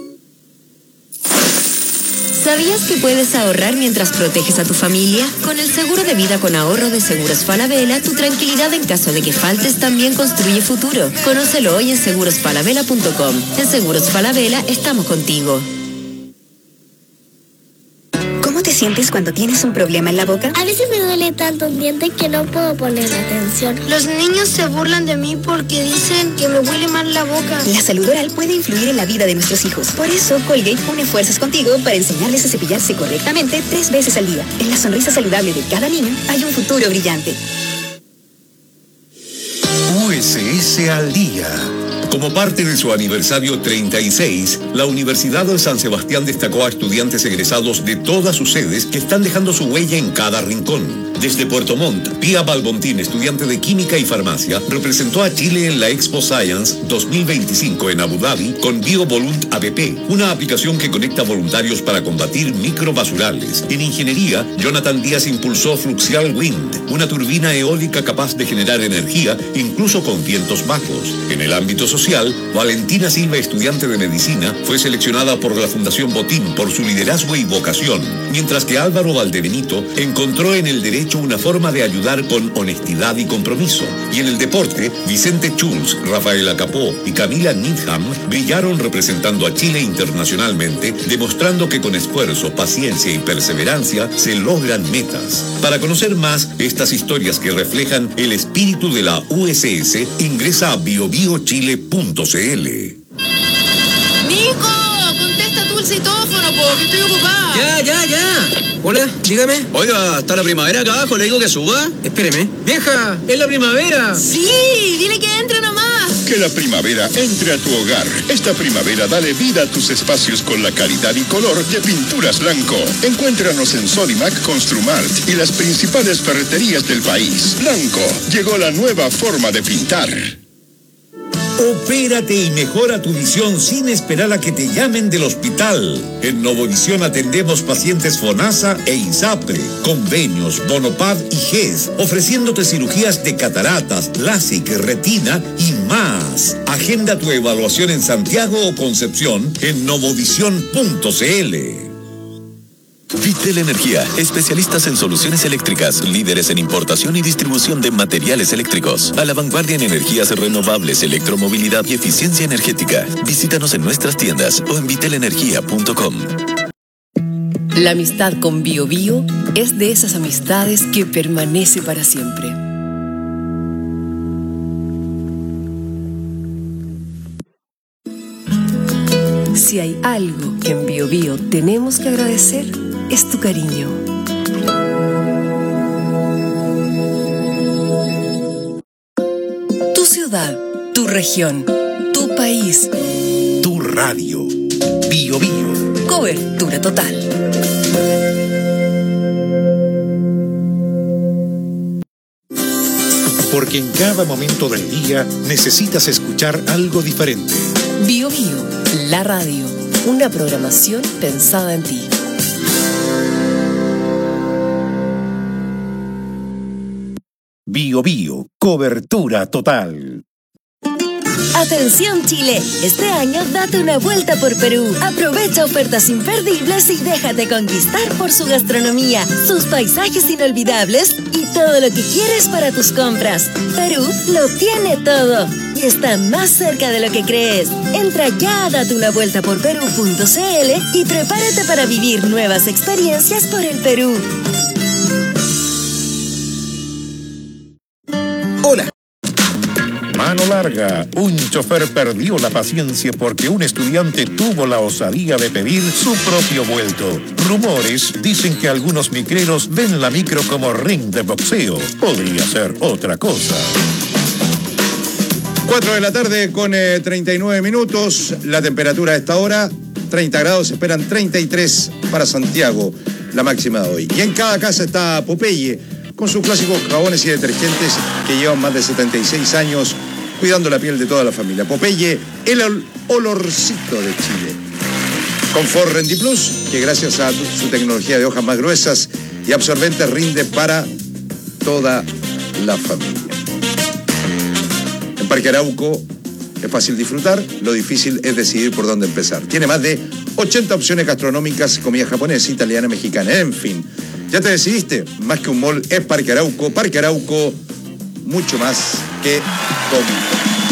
¿Sabías que puedes ahorrar mientras proteges a tu familia? Con el seguro de vida con ahorro de Seguros Falabella, tu tranquilidad en caso de que faltes también construye futuro. Conócelo hoy en seguros falabella punto com. En Seguros Falabella estamos contigo. ¿Cómo te sientes cuando tienes un problema en la boca? A veces me duele tanto un diente que no puedo poner atención. Los niños se burlan de mí porque dicen que me huele mal la boca. La salud oral puede influir en la vida de nuestros hijos. Por eso, Colgate une fuerzas contigo para enseñarles a cepillarse correctamente tres veces al día. En la sonrisa saludable de cada niño hay un futuro brillante. U S S al día. Como parte de su aniversario treinta y seis, la Universidad de San Sebastián destacó a estudiantes egresados de todas sus sedes que están dejando su huella en cada rincón. Desde Puerto Montt, Pía Balbontín, estudiante de Química y Farmacia, representó a Chile en la Expo Science dos mil veinticinco en Abu Dhabi con BioVolunt A B P, una aplicación que conecta voluntarios para combatir microbasurales. En Ingeniería, Jonathan Díaz impulsó Fluxial Wind, una turbina eólica capaz de generar energía incluso con vientos bajos. En el ámbito social, Valentina Silva, estudiante de Medicina, fue seleccionada por la Fundación Botín por su liderazgo y vocación, mientras que Álvaro Valdebenito encontró en el derecho una forma de ayudar con honestidad y compromiso. Y en el deporte, Vicente Schulz, Rafaela Capó y Camila Needham brillaron representando a Chile internacionalmente, demostrando que con esfuerzo, paciencia y perseverancia se logran metas. Para conocer más estas historias que reflejan el espíritu de la U S S, ingresa a bio bio chile punto c l. ¡Nico! Contesta tú el citófono, po, que estoy ocupada. Ya, ya, ya. Hola, dígame. Oiga, ¿está la primavera acá abajo? ¿Le digo que suba? Espéreme. ¡Vieja! ¡Es la primavera! Sí, dile que entre nomás. Que la primavera entre a tu hogar. Esta primavera dale vida a tus espacios con la calidad y color de Pinturas Blanco. Encuéntranos en Sodimac, Construmart y las principales ferreterías del país. Blanco, llegó la nueva forma de pintar. Opérate y mejora tu visión sin esperar a que te llamen del hospital. En Novovisión atendemos pacientes FONASA e INSAPRE, convenios, Bonopad y G E S, ofreciéndote cirugías de cataratas, LASIK, retina y más. Agenda tu evaluación en Santiago o Concepción en novovisión punto c l. Vitel Energía, especialistas en soluciones eléctricas, líderes en importación y distribución de materiales eléctricos, a la vanguardia en energías renovables, electromovilidad y eficiencia energética. Visítanos en nuestras tiendas o en vitel energía punto com. La amistad con Bio Bio es de esas amistades que permanece para siempre. Si hay algo que en Bio Bio tenemos que agradecer, es tu cariño. Tu ciudad, tu región, tu país, tu radio. Bio Bio. Cobertura total. Porque en cada momento del día necesitas escuchar algo diferente. Bio Bio, la radio. Una programación pensada en ti. Bio Bio, cobertura total. Atención Chile, este año date una vuelta por Perú. Aprovecha ofertas imperdibles y déjate conquistar por su gastronomía, sus paisajes inolvidables y todo lo que quieres para tus compras. Perú lo tiene todo y está más cerca de lo que crees. Entra ya a date una vuelta por perú punto c l y prepárate para vivir nuevas experiencias por el Perú. Hola. Mano larga, un chofer perdió la paciencia porque un estudiante tuvo la osadía de pedir su propio vuelto. Rumores dicen que algunos micreros ven la micro como ring de boxeo. Podría ser otra cosa. cuatro de la tarde con eh, treinta y nueve minutos. La temperatura a esta hora, treinta grados, esperan treinta y tres para Santiago, la máxima de hoy. Y en cada casa está Popeye, con sus clásicos jabones y detergentes que llevan más de setenta y seis años cuidando la piel de toda la familia. Popeye, el ol olorcito de Chile. Confort Rendi Plus, que gracias a su tecnología de hojas más gruesas y absorbentes rinde para toda la familia. En Parque Arauco es fácil disfrutar, lo difícil es decidir por dónde empezar. Tiene más de ochenta opciones gastronómicas, comida japonesa, italiana, mexicana, en fin. ¿Ya te decidiste? Más que un mall es Parque Arauco. Parque Arauco, mucho más que comida.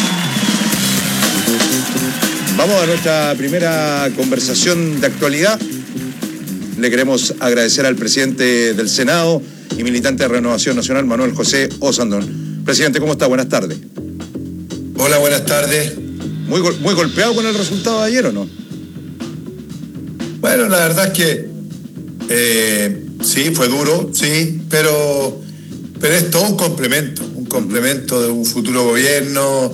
Vamos a nuestra primera conversación de actualidad. Le queremos agradecer al presidente del Senado y militante de Renovación Nacional, Manuel José Osandón. Presidente, ¿cómo está? Buenas tardes. Hola, buenas tardes. ¿Muy, go muy golpeado con el resultado de ayer o no? Bueno, la verdad es que eh, sí, fue duro, sí, pero, pero es todo un complemento, un complemento de un futuro gobierno,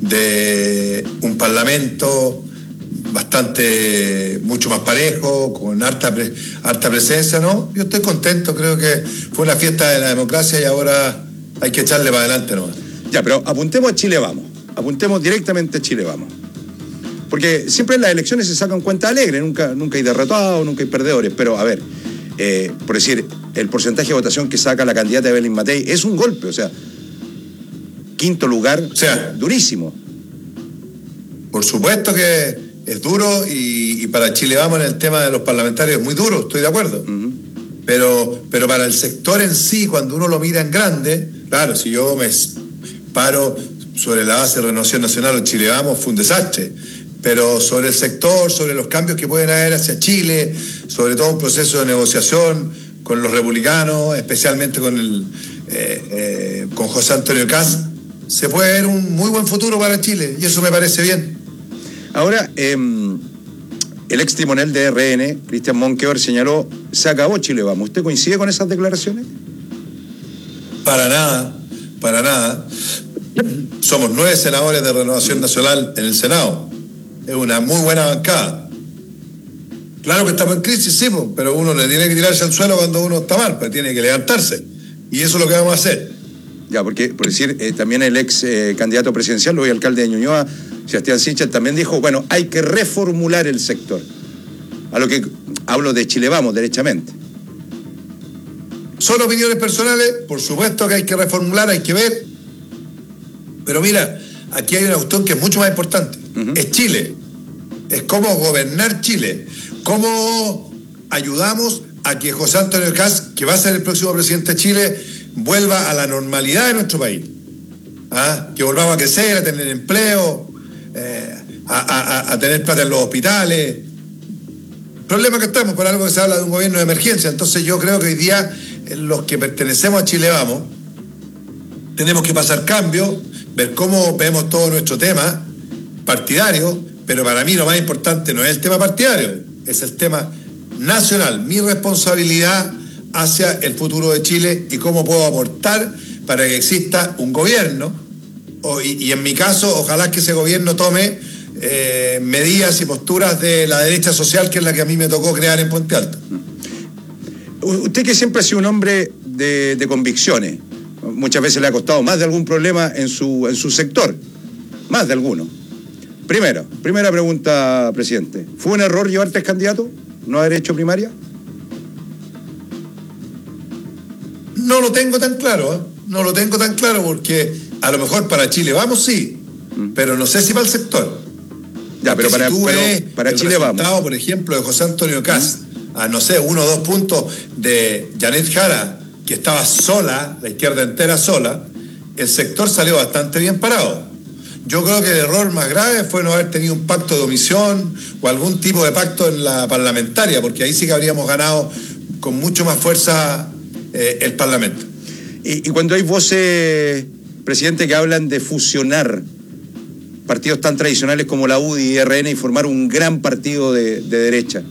de un parlamento bastante, mucho más parejo, con harta, pre, harta presencia, ¿no? Yo estoy contento, creo que fue una fiesta de la democracia y ahora hay que echarle para adelante nomás. Ya, pero apuntemos a Chile Vamos, apuntemos directamente a Chile Vamos. Porque siempre en las elecciones se sacan cuenta alegre, nunca, nunca hay derrotados, nunca hay perdedores, pero a ver, eh, por decir, el porcentaje de votación que saca la candidata Evelyn Matei es un golpe, o sea, quinto lugar, o sea, durísimo. Por supuesto que es duro y, y para Chile Vamos en el tema de los parlamentarios es muy duro, estoy de acuerdo. Uh-huh. Pero, pero para el sector en sí, cuando uno lo mira en grande, claro, si yo me paro sobre la base de Renovación Nacional o Chile Vamos, fue un desastre. Pero sobre el sector, sobre los cambios que pueden haber hacia Chile, sobre todo un proceso de negociación con los republicanos, especialmente con el eh, eh, con José Antonio Kast, se puede ver un muy buen futuro para Chile y eso me parece bien. Ahora, eh, el ex timonel de R N, Cristian Monkever, señaló, se acabó Chile Vamos. ¿Usted coincide con esas declaraciones? Para nada, para nada. Somos nueve senadores de Renovación Nacional en el Senado. Es una muy buena bancada. Claro que estamos en crisis, sí, pero uno le tiene que tirarse al suelo cuando uno está mal, pues tiene que levantarse. Y eso es lo que vamos a hacer. Ya, porque, por decir, eh, también el ex eh, candidato presidencial, hoy alcalde de Ñuñoa, Sebastián Sichel, también dijo, bueno, hay que reformular el sector. A lo que hablo de Chile Vamos, derechamente. Son opiniones personales, por supuesto que hay que reformular, hay que ver. Pero mira, aquí hay una cuestión que es mucho más importante. Uh-huh. Es Chile. Es cómo gobernar Chile. Cómo ayudamos a que José Antonio Kast, que va a ser el próximo presidente de Chile, vuelva a la normalidad de nuestro país. ¿Ah? Que volvamos a crecer, a tener empleo, eh, a, a, a tener plata en los hospitales. El problema que estamos por algo que se habla de un gobierno de emergencia. Entonces yo creo que hoy día los que pertenecemos a Chile Vamos tenemos que pasar cambios, ver cómo vemos todo nuestro tema partidario, pero para mí lo más importante no es el tema partidario, es el tema nacional, mi responsabilidad hacia el futuro de Chile y cómo puedo aportar para que exista un gobierno, o, y, y en mi caso, ojalá que ese gobierno tome eh, medidas y posturas de la derecha social, que es la que a mí me tocó crear en Puente Alto. Usted, que siempre ha sido un hombre de, de convicciones, muchas veces le ha costado más de algún problema en su, en su sector, más de alguno. Primero, primera pregunta, presidente. ¿Fue un error llevarte al candidato? ¿No haber hecho primaria? no lo tengo tan claro, ¿eh? No lo tengo tan claro porque a lo mejor para Chile vamos, sí, mm. pero no sé si para el sector. Ya, pero si para, tú pero ves para el Chile resultado, vamos. Por ejemplo, de José Antonio Kast, mm. a no sé, uno o dos puntos de Janet Jara, que estaba sola, la izquierda entera sola, el sector salió bastante bien parado. Yo creo que el error más grave fue no haber tenido un pacto de omisión o algún tipo de pacto en la parlamentaria, porque ahí sí que habríamos ganado con mucho más fuerza eh, el Parlamento. Y, y cuando hay voces, presidente, que hablan de fusionar partidos tan tradicionales como la U D I y R N y formar un gran partido de, de derecha.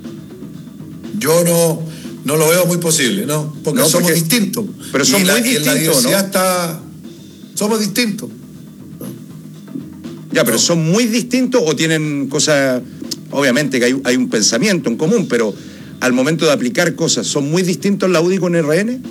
Yo no, no lo veo muy posible, ¿no? Porque no, somos porque, distintos. Pero son muy distintos, la diversidad ¿no? está... Somos distintos. Ya, pero no. ¿Son muy distintos o tienen cosas... Obviamente que hay, hay un pensamiento en común, pero al momento de aplicar cosas, ¿son muy distintos la U D I con R N?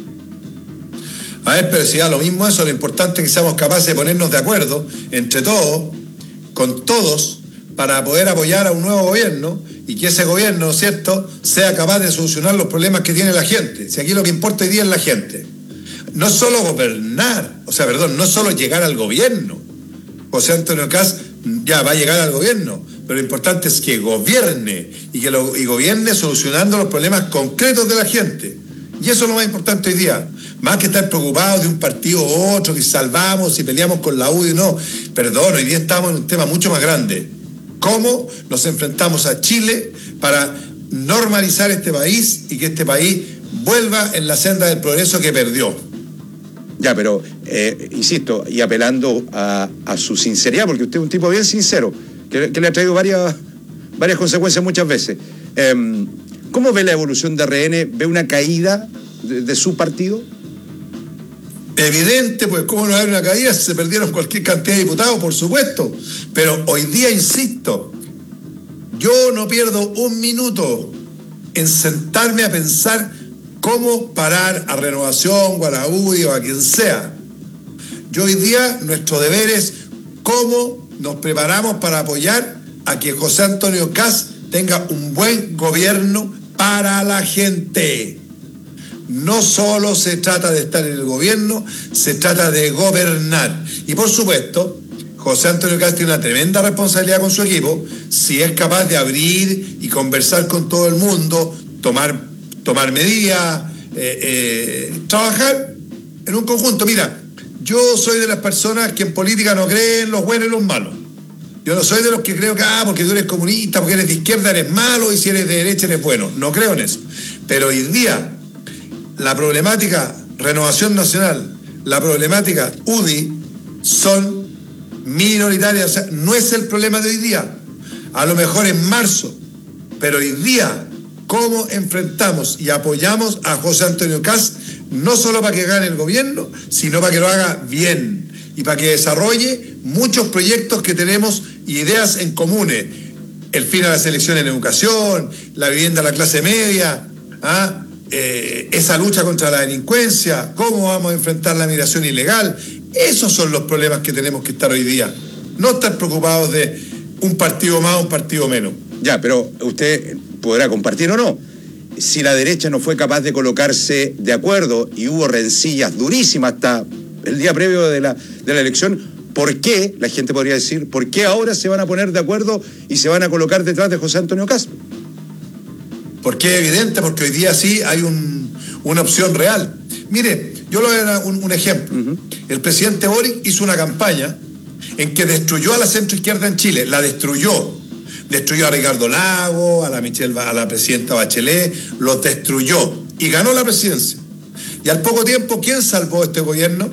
A ver, pero si da lo mismo eso, lo importante es que seamos capaces de ponernos de acuerdo entre todos, con todos, para poder apoyar a un nuevo gobierno y que ese gobierno, ¿cierto?, sea capaz de solucionar los problemas que tiene la gente. Si aquí lo que importa hoy día es la gente. No solo gobernar, o sea, perdón, no solo llegar al gobierno. José Antonio Kast ya va a llegar al gobierno, pero lo importante es que gobierne y que lo, y gobierne solucionando los problemas concretos de la gente. Y eso es lo más importante hoy día. Más que estar preocupados de un partido u otro, que salvamos y peleamos con la U D I, no. Perdón, hoy día estamos en un tema mucho más grande. ¿Cómo nos enfrentamos a Chile para normalizar este país y que este país vuelva en la senda del progreso que perdió? Ya, pero, eh, insisto, y apelando a, a su sinceridad, porque usted es un tipo bien sincero, que, que le ha traído varias, varias consecuencias muchas veces. Eh, ¿Cómo ve la evolución de R N? ¿Ve una caída de, de su partido? Evidente, pues cómo no hay una caída si se perdieron cualquier cantidad de diputados, por supuesto. Pero hoy día, insisto, yo no pierdo un minuto en sentarme a pensar cómo parar a Renovación o a la U D I o a quien sea. Yo hoy día, nuestro deber es cómo nos preparamos para apoyar a que José Antonio Kast tenga un buen gobierno para la gente. No solo se trata de estar en el gobierno, se trata de gobernar. Y por supuesto, José Antonio Kast tiene una tremenda responsabilidad con su equipo, si es capaz de abrir y conversar con todo el mundo, tomar, tomar medidas, eh, eh, trabajar en un conjunto. Mira, yo soy de las personas que en política no creen los buenos y los malos. Yo no soy de los que creo que, ah, porque tú eres comunista, porque eres de izquierda eres malo y si eres de derecha eres bueno. No creo en eso. Pero hoy día, la problemática Renovación Nacional, la problemática U D I son minoritarias. O sea, no es el problema de hoy día. A lo mejor en marzo. Pero hoy día, ¿cómo enfrentamos y apoyamos a José Antonio Kast? No solo para que gane el gobierno, sino para que lo haga bien y para que desarrolle muchos proyectos que tenemos y ideas en comunes. El fin a la selección en educación, la vivienda a la clase media, ¿ah? Eh, esa lucha contra la delincuencia, cómo vamos a enfrentar la migración ilegal. Esos son los problemas que tenemos que estar hoy día. No estar preocupados de un partido más o un partido menos. Ya, pero usted podrá compartir o no. Si la derecha no fue capaz de colocarse de acuerdo y hubo rencillas durísimas hasta el día previo de la, de la elección, ¿por qué, la gente podría decir, por qué ahora se van a poner de acuerdo y se van a colocar detrás de José Antonio Kast? Porque es evidente, porque hoy día sí hay un, una opción real. Mire, yo le voy a dar un, un ejemplo. Uh-huh. El presidente Boric hizo una campaña en que destruyó a la centroizquierda en Chile, la destruyó. Destruyó a Ricardo Lagos, a la Michelle, a la presidenta Bachelet, los destruyó y ganó la presidencia. Y al poco tiempo, ¿quién salvó este gobierno?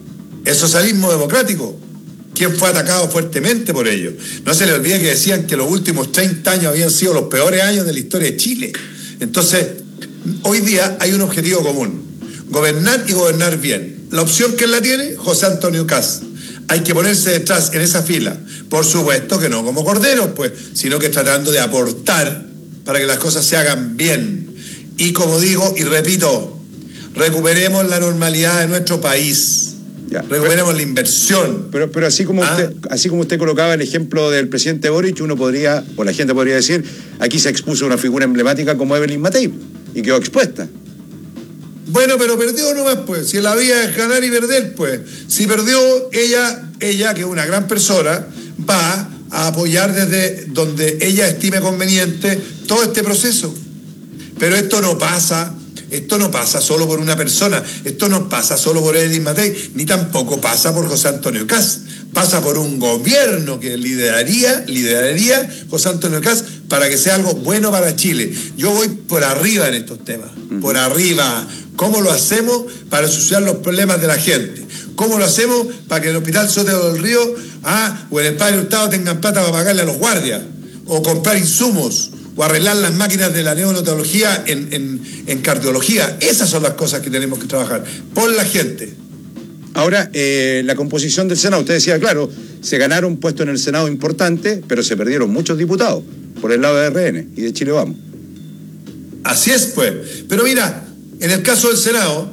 El socialismo democrático. ¿Quién fue atacado fuertemente por ello? No se le olvide que decían que los últimos treinta años habían sido los peores años de la historia de Chile. Entonces, hoy día hay un objetivo común: gobernar y gobernar bien. La opción que la tiene, José Antonio Kast. Hay que ponerse detrás, en esa fila. Por supuesto que no como corderos, pues, sino que tratando de aportar para que las cosas se hagan bien. Y como digo y repito, recuperemos la normalidad de nuestro país. Ya, recuperemos pero, la inversión. Pero, pero así como ¿Ah? usted, así como usted colocaba el ejemplo del presidente Boric, uno podría, o la gente podría decir, aquí se expuso una figura emblemática como Evelyn Matei y quedó expuesta. Bueno, pero perdió nomás, pues. Si la vida es ganar y perder, pues. Si perdió, ella, ella, que es una gran persona, va a apoyar desde donde ella estime conveniente todo este proceso. Pero esto no pasa, esto no pasa solo por una persona, esto no pasa solo por Edith Matei, ni tampoco pasa por José Antonio Kast. Pasa por un gobierno que lideraría, lideraría José Antonio Kast para que sea algo bueno para Chile. Yo voy por arriba en estos temas, uh-huh. por arriba. ¿Cómo lo hacemos para solucionar los problemas de la gente? ¿Cómo lo hacemos para que el Hospital Sotero del Río ah, o el Padre Hurtado tengan plata para pagarle a los guardias? O comprar insumos, o arreglar las máquinas de la neonatología en, en, en cardiología. Esas son las cosas que tenemos que trabajar, por la gente. Ahora, eh, la composición del Senado, usted decía, claro, se ganaron puesto en el Senado importante, pero se perdieron muchos diputados por el lado de R N y de Chile Vamos. Así es, pues. Pero mira, en el caso del Senado,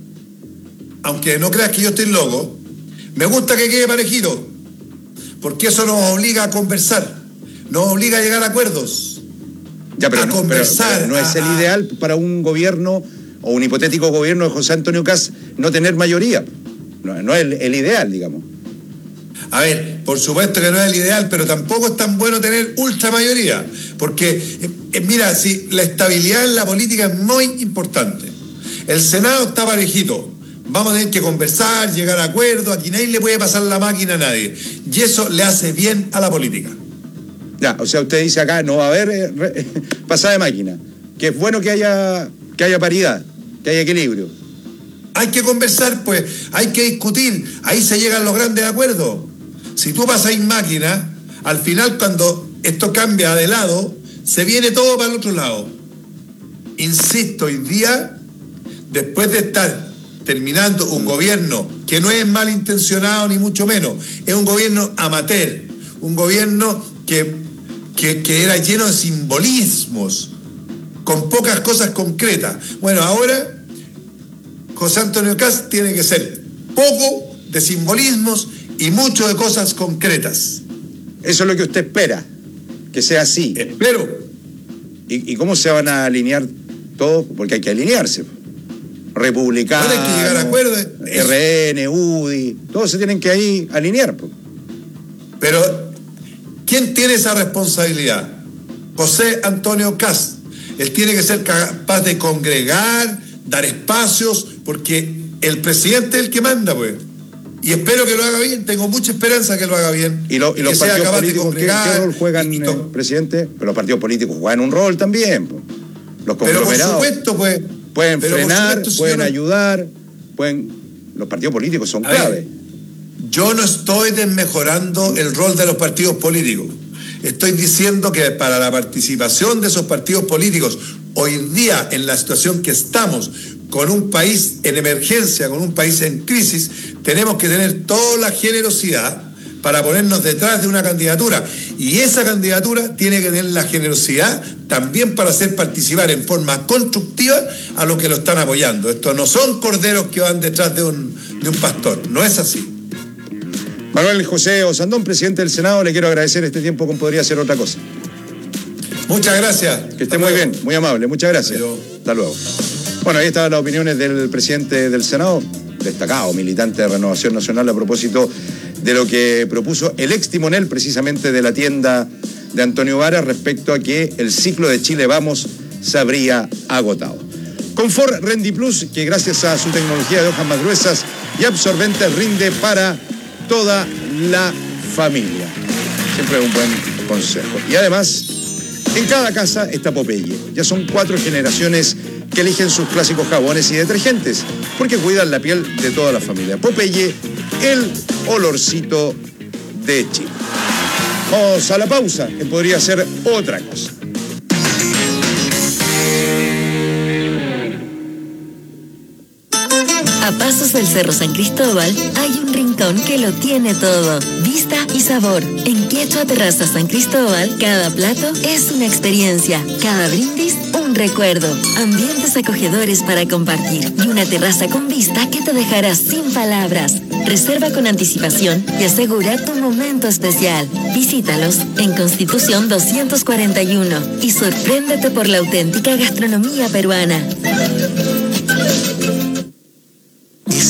aunque no creas que yo estoy loco, me gusta que quede parejito, porque eso nos obliga a conversar, nos obliga a llegar a acuerdos. Ya, pero, a no, conversar, pero, pero no es el a, ideal para un gobierno o un hipotético gobierno de José Antonio Kast no tener mayoría. No, no es el, el ideal, digamos. A ver, por supuesto que no es el ideal, pero tampoco es tan bueno tener ultra mayoría, porque, eh, eh, mira, si la estabilidad en la política es muy importante. El Senado está parejito, vamos a tener que conversar, llegar a acuerdos, aquí nadie le puede pasar la máquina a nadie, y eso le hace bien a la política. Ya, o sea, usted dice acá, no va a haber eh, re, pasada de máquina, que es bueno que haya, que haya paridad, que haya equilibrio. Hay que conversar, pues, hay que discutir, ahí se llegan los grandes acuerdos. Si tú pasas en máquina, al final cuando esto cambia de lado, se viene todo para el otro lado. Insisto, hoy día, después de estar terminando un gobierno que no es malintencionado ni mucho menos, es un gobierno amateur, un gobierno que, que, que era lleno de simbolismos, con pocas cosas concretas. Bueno, ahora José Antonio Kast tiene que ser poco de simbolismos y mucho de cosas concretas. Eso es lo que usted espera, que sea así. Espero. ¿Y, y cómo se van a alinear todos? Porque hay que alinearse. Republicanos, bueno, hay que llegar a acuerdos. R N, U D I, todos se tienen que ahí alinear. Pero, ¿quién tiene esa responsabilidad? José Antonio Kast. Él tiene que ser capaz de congregar, dar espacios, porque el presidente es el que manda, pues. Y espero que lo haga bien, tengo mucha esperanza que lo haga bien. ¿Y, lo, y los partidos políticos qué, qué rol juegan, eh, presidente? Pero los partidos políticos juegan un rol también. Pues. Los conglomerados. Pero por supuesto, pues. Pueden frenar, supuesto, pueden señora, ayudar, pueden. Los partidos políticos son clave. Yo no estoy desmejorando el rol de los partidos políticos. Estoy diciendo que para la participación de esos partidos políticos, hoy en día, en la situación que estamos, con un país en emergencia, con un país en crisis, tenemos que tener toda la generosidad para ponernos detrás de una candidatura. Y esa candidatura tiene que tener la generosidad también para hacer participar en forma constructiva a los que lo están apoyando. Estos no son corderos que van detrás de un, de un pastor, no es así. Manuel José Osandón, presidente del Senado, le quiero agradecer este tiempo con Podría Ser Otra Cosa. Muchas gracias. Que esté muy bien, muy amable, muchas gracias. Adiós. Hasta luego. Bueno, ahí estaban las opiniones del presidente del Senado, destacado militante de Renovación Nacional, a propósito de lo que propuso el ex timonel precisamente de la tienda de Antonio Vara respecto a que el ciclo de Chile Vamos se habría agotado. Confort Rendi Plus, que gracias a su tecnología de hojas más gruesas y absorbentes rinde para toda la familia. Siempre es un buen consejo. Y además, en cada casa está Popeye. Ya son cuatro generaciones que eligen sus clásicos jabones y detergentes, porque cuidan la piel de toda la familia. Popeye, el olorcito de Chile. Vamos a la pausa, que podría ser otra cosa. A pasos del Cerro San Cristóbal hay un rincón que lo tiene todo, vista y sabor. En Quechua Terraza San Cristóbal, cada plato es una experiencia, cada brindis un recuerdo, ambientes acogedores para compartir y una terraza con vista que te dejará sin palabras. Reserva con anticipación y asegura tu momento especial. Visítalos en Constitución doscientos cuarenta y uno y sorpréndete por la auténtica gastronomía peruana.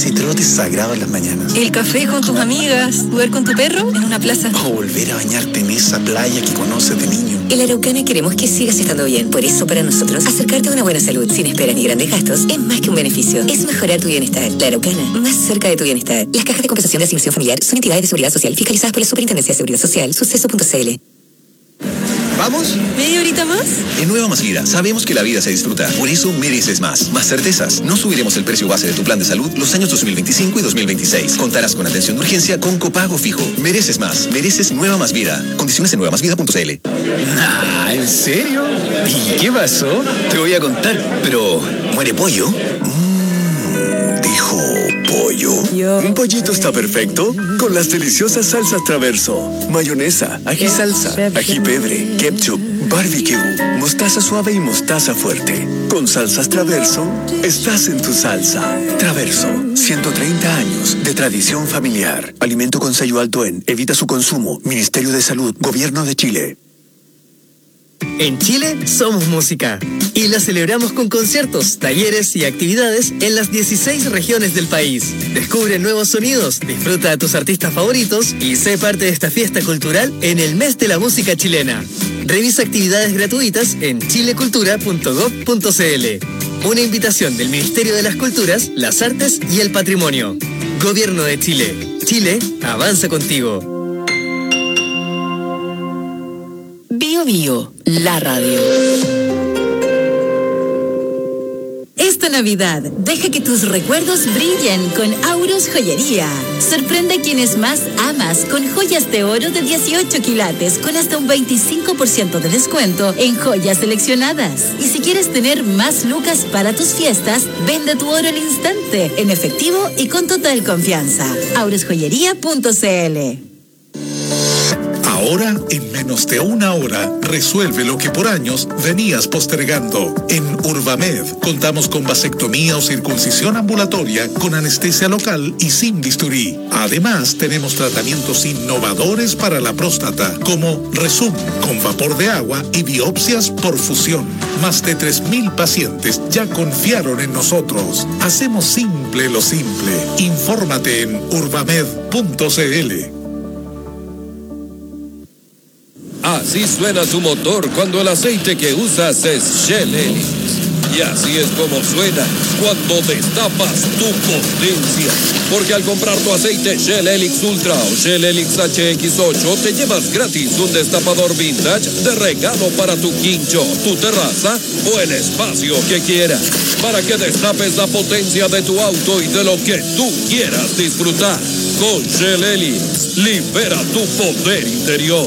ese trote sagrado en las mañanas. El café con tus amigas, jugar con tu perro en una plaza. O volver a bañarte en esa playa que conoces de niño. En la Araucana queremos que sigas estando bien. Por eso, para nosotros, acercarte a una buena salud sin esperas ni grandes gastos es más que un beneficio. Es mejorar tu bienestar. La Araucana, más cerca de tu bienestar. Las cajas de compensación de asignación familiar son entidades de seguridad social fiscalizadas por la Superintendencia de Seguridad Social, suceso punto c l. ¿Vamos? ¿Media horita más? En Nueva Más Vida sabemos que la vida se disfruta. Por eso mereces más. Más certezas. No subiremos el precio base de tu plan de salud los años dos mil veinticinco y dos mil veintiséis. Contarás con atención de urgencia con copago fijo. Mereces más. Mereces Nueva Más Vida. Condiciones en nueva más vida punto c l. Nah, ¿en serio? ¿Y qué pasó? Te voy a contar. Pero, ¿muere pollo? Mmm, dijo pollo. Yo. Un pollito está perfecto con las deliciosas salsas Traverso. Mayonesa, ají salsa, ají pebre, ketchup, barbecue, mostaza suave y mostaza fuerte. Con salsas Traverso, estás en tu salsa. Traverso, ciento treinta años de tradición familiar. Alimento con sello alto en Evita su consumo. Ministerio de Salud, Gobierno de Chile. En Chile somos música y la celebramos con conciertos, talleres y actividades en las dieciséis regiones del país. Descubre nuevos sonidos, disfruta a tus artistas favoritos y sé parte de esta fiesta cultural en el mes de la música chilena. Revisa actividades gratuitas en chile cultura punto gob punto c l. Una invitación del Ministerio de las Culturas, las Artes y el Patrimonio. Gobierno de Chile. Chile avanza contigo. Bio Bio, la radio. Esta Navidad, deja que tus recuerdos brillen con Auros Joyería. Sorprende a quienes más amas con joyas de oro de dieciocho quilates con hasta un veinticinco por ciento de descuento en joyas seleccionadas. Y si quieres tener más lucas para tus fiestas, vende tu oro al instante, en efectivo y con total confianza. auros joyería punto c l. Ahora, en menos de una hora, resuelve lo que por años venías postergando. En Urbamed contamos con vasectomía o circuncisión ambulatoria con anestesia local y sin bisturí. Además, tenemos tratamientos innovadores para la próstata, como Resum, con vapor de agua y biopsias por fusión. Más de tres mil pacientes ya confiaron en nosotros. Hacemos simple lo simple. Infórmate en urbamed punto c l. Así suena tu motor cuando el aceite que usas es Shell Helix. Y así es como suena cuando destapas tu potencia. Porque al comprar tu aceite Shell Helix Ultra o Shell Helix H X ocho te llevas gratis un destapador vintage de regalo para tu quincho, tu terraza o el espacio que quieras. Para que destapes la potencia de tu auto y de lo que tú quieras disfrutar. Con Shell Helix, libera tu poder interior.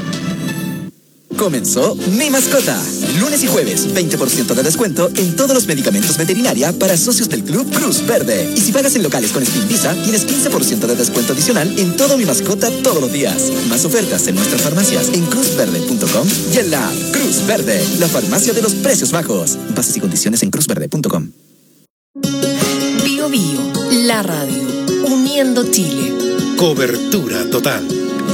Comenzó Mi Mascota. Lunes y jueves, veinte por ciento de descuento en todos los medicamentos veterinaria para socios del Club Cruz Verde. Y si pagas en locales con Spin Visa, tienes quince por ciento de descuento adicional en todo Mi Mascota todos los días. Más ofertas en nuestras farmacias en cruz verde punto com y en la Cruz Verde, la farmacia de los precios bajos. Bases y condiciones en cruz verde punto com. Bio Bio, la radio, uniendo Chile. Cobertura total.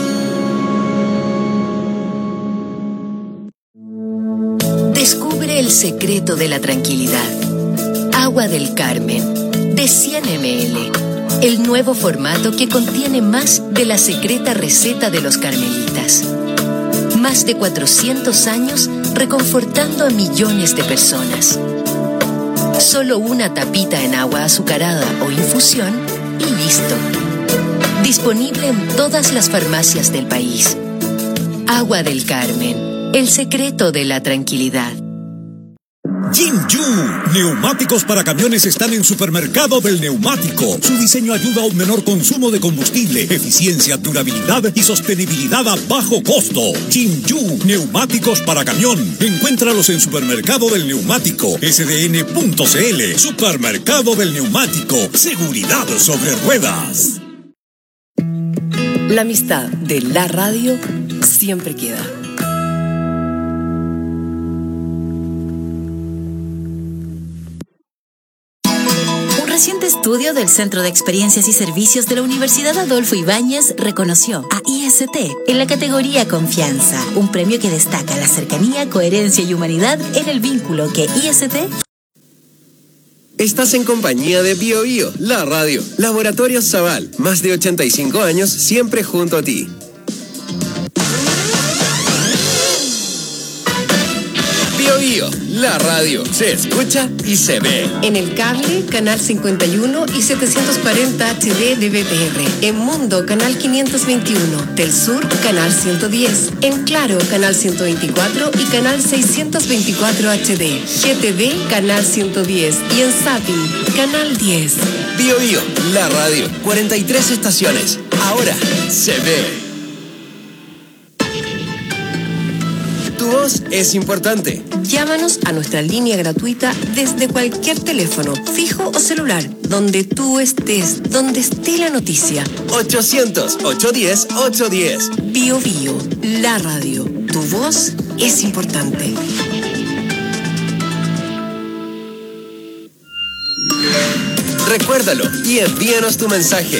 Descubre el secreto de la tranquilidad. Agua del Carmen, de cien mililitros. El nuevo formato que contiene más de la secreta receta de los carmelitas. Más de cuatrocientos años reconfortando a millones de personas. Solo una tapita en agua azucarada o infusión y listo. Disponible en todas las farmacias del país. Agua del Carmen. El secreto de la tranquilidad. Jinju, neumáticos para camiones están en Supermercado del Neumático. Su diseño ayuda a un menor consumo de combustible, eficiencia, durabilidad y sostenibilidad a bajo costo. Jinju, neumáticos para camión. Encuéntralos en Supermercado del Neumático, S D N punto c l. Supermercado del Neumático, seguridad sobre ruedas. La amistad de la radio siempre queda. Un reciente estudio del Centro de Experiencias y Servicios de la Universidad Adolfo Ibáñez reconoció a I S T en la categoría Confianza, un premio que destaca la cercanía, coherencia y humanidad en el vínculo que I S T Estás en compañía de Bio Bio, la radio. Laboratorios Zaval, más de ochenta y cinco años, siempre junto a ti. Bio Bio, la radio. Se escucha y se ve. En el cable, canal cincuenta y uno y setecientos cuarenta H D de B T R. En Mundo, canal quinientos veintiuno. Del Sur, canal ciento diez. En Claro, canal ciento veinticuatro y canal seiscientos veinticuatro H D. G T V, canal ciento diez. Y en Zapping, canal diez. Bio Bio, la radio. cuarenta y tres estaciones. Ahora se ve. Tu voz es importante. Llámanos a nuestra línea gratuita desde cualquier teléfono, fijo o celular, donde tú estés, donde esté la noticia. ochocientos, ochocientos diez, ochocientos diez. Bio Bio, la radio. Tu voz es importante. Recuérdalo y envíanos tu mensaje.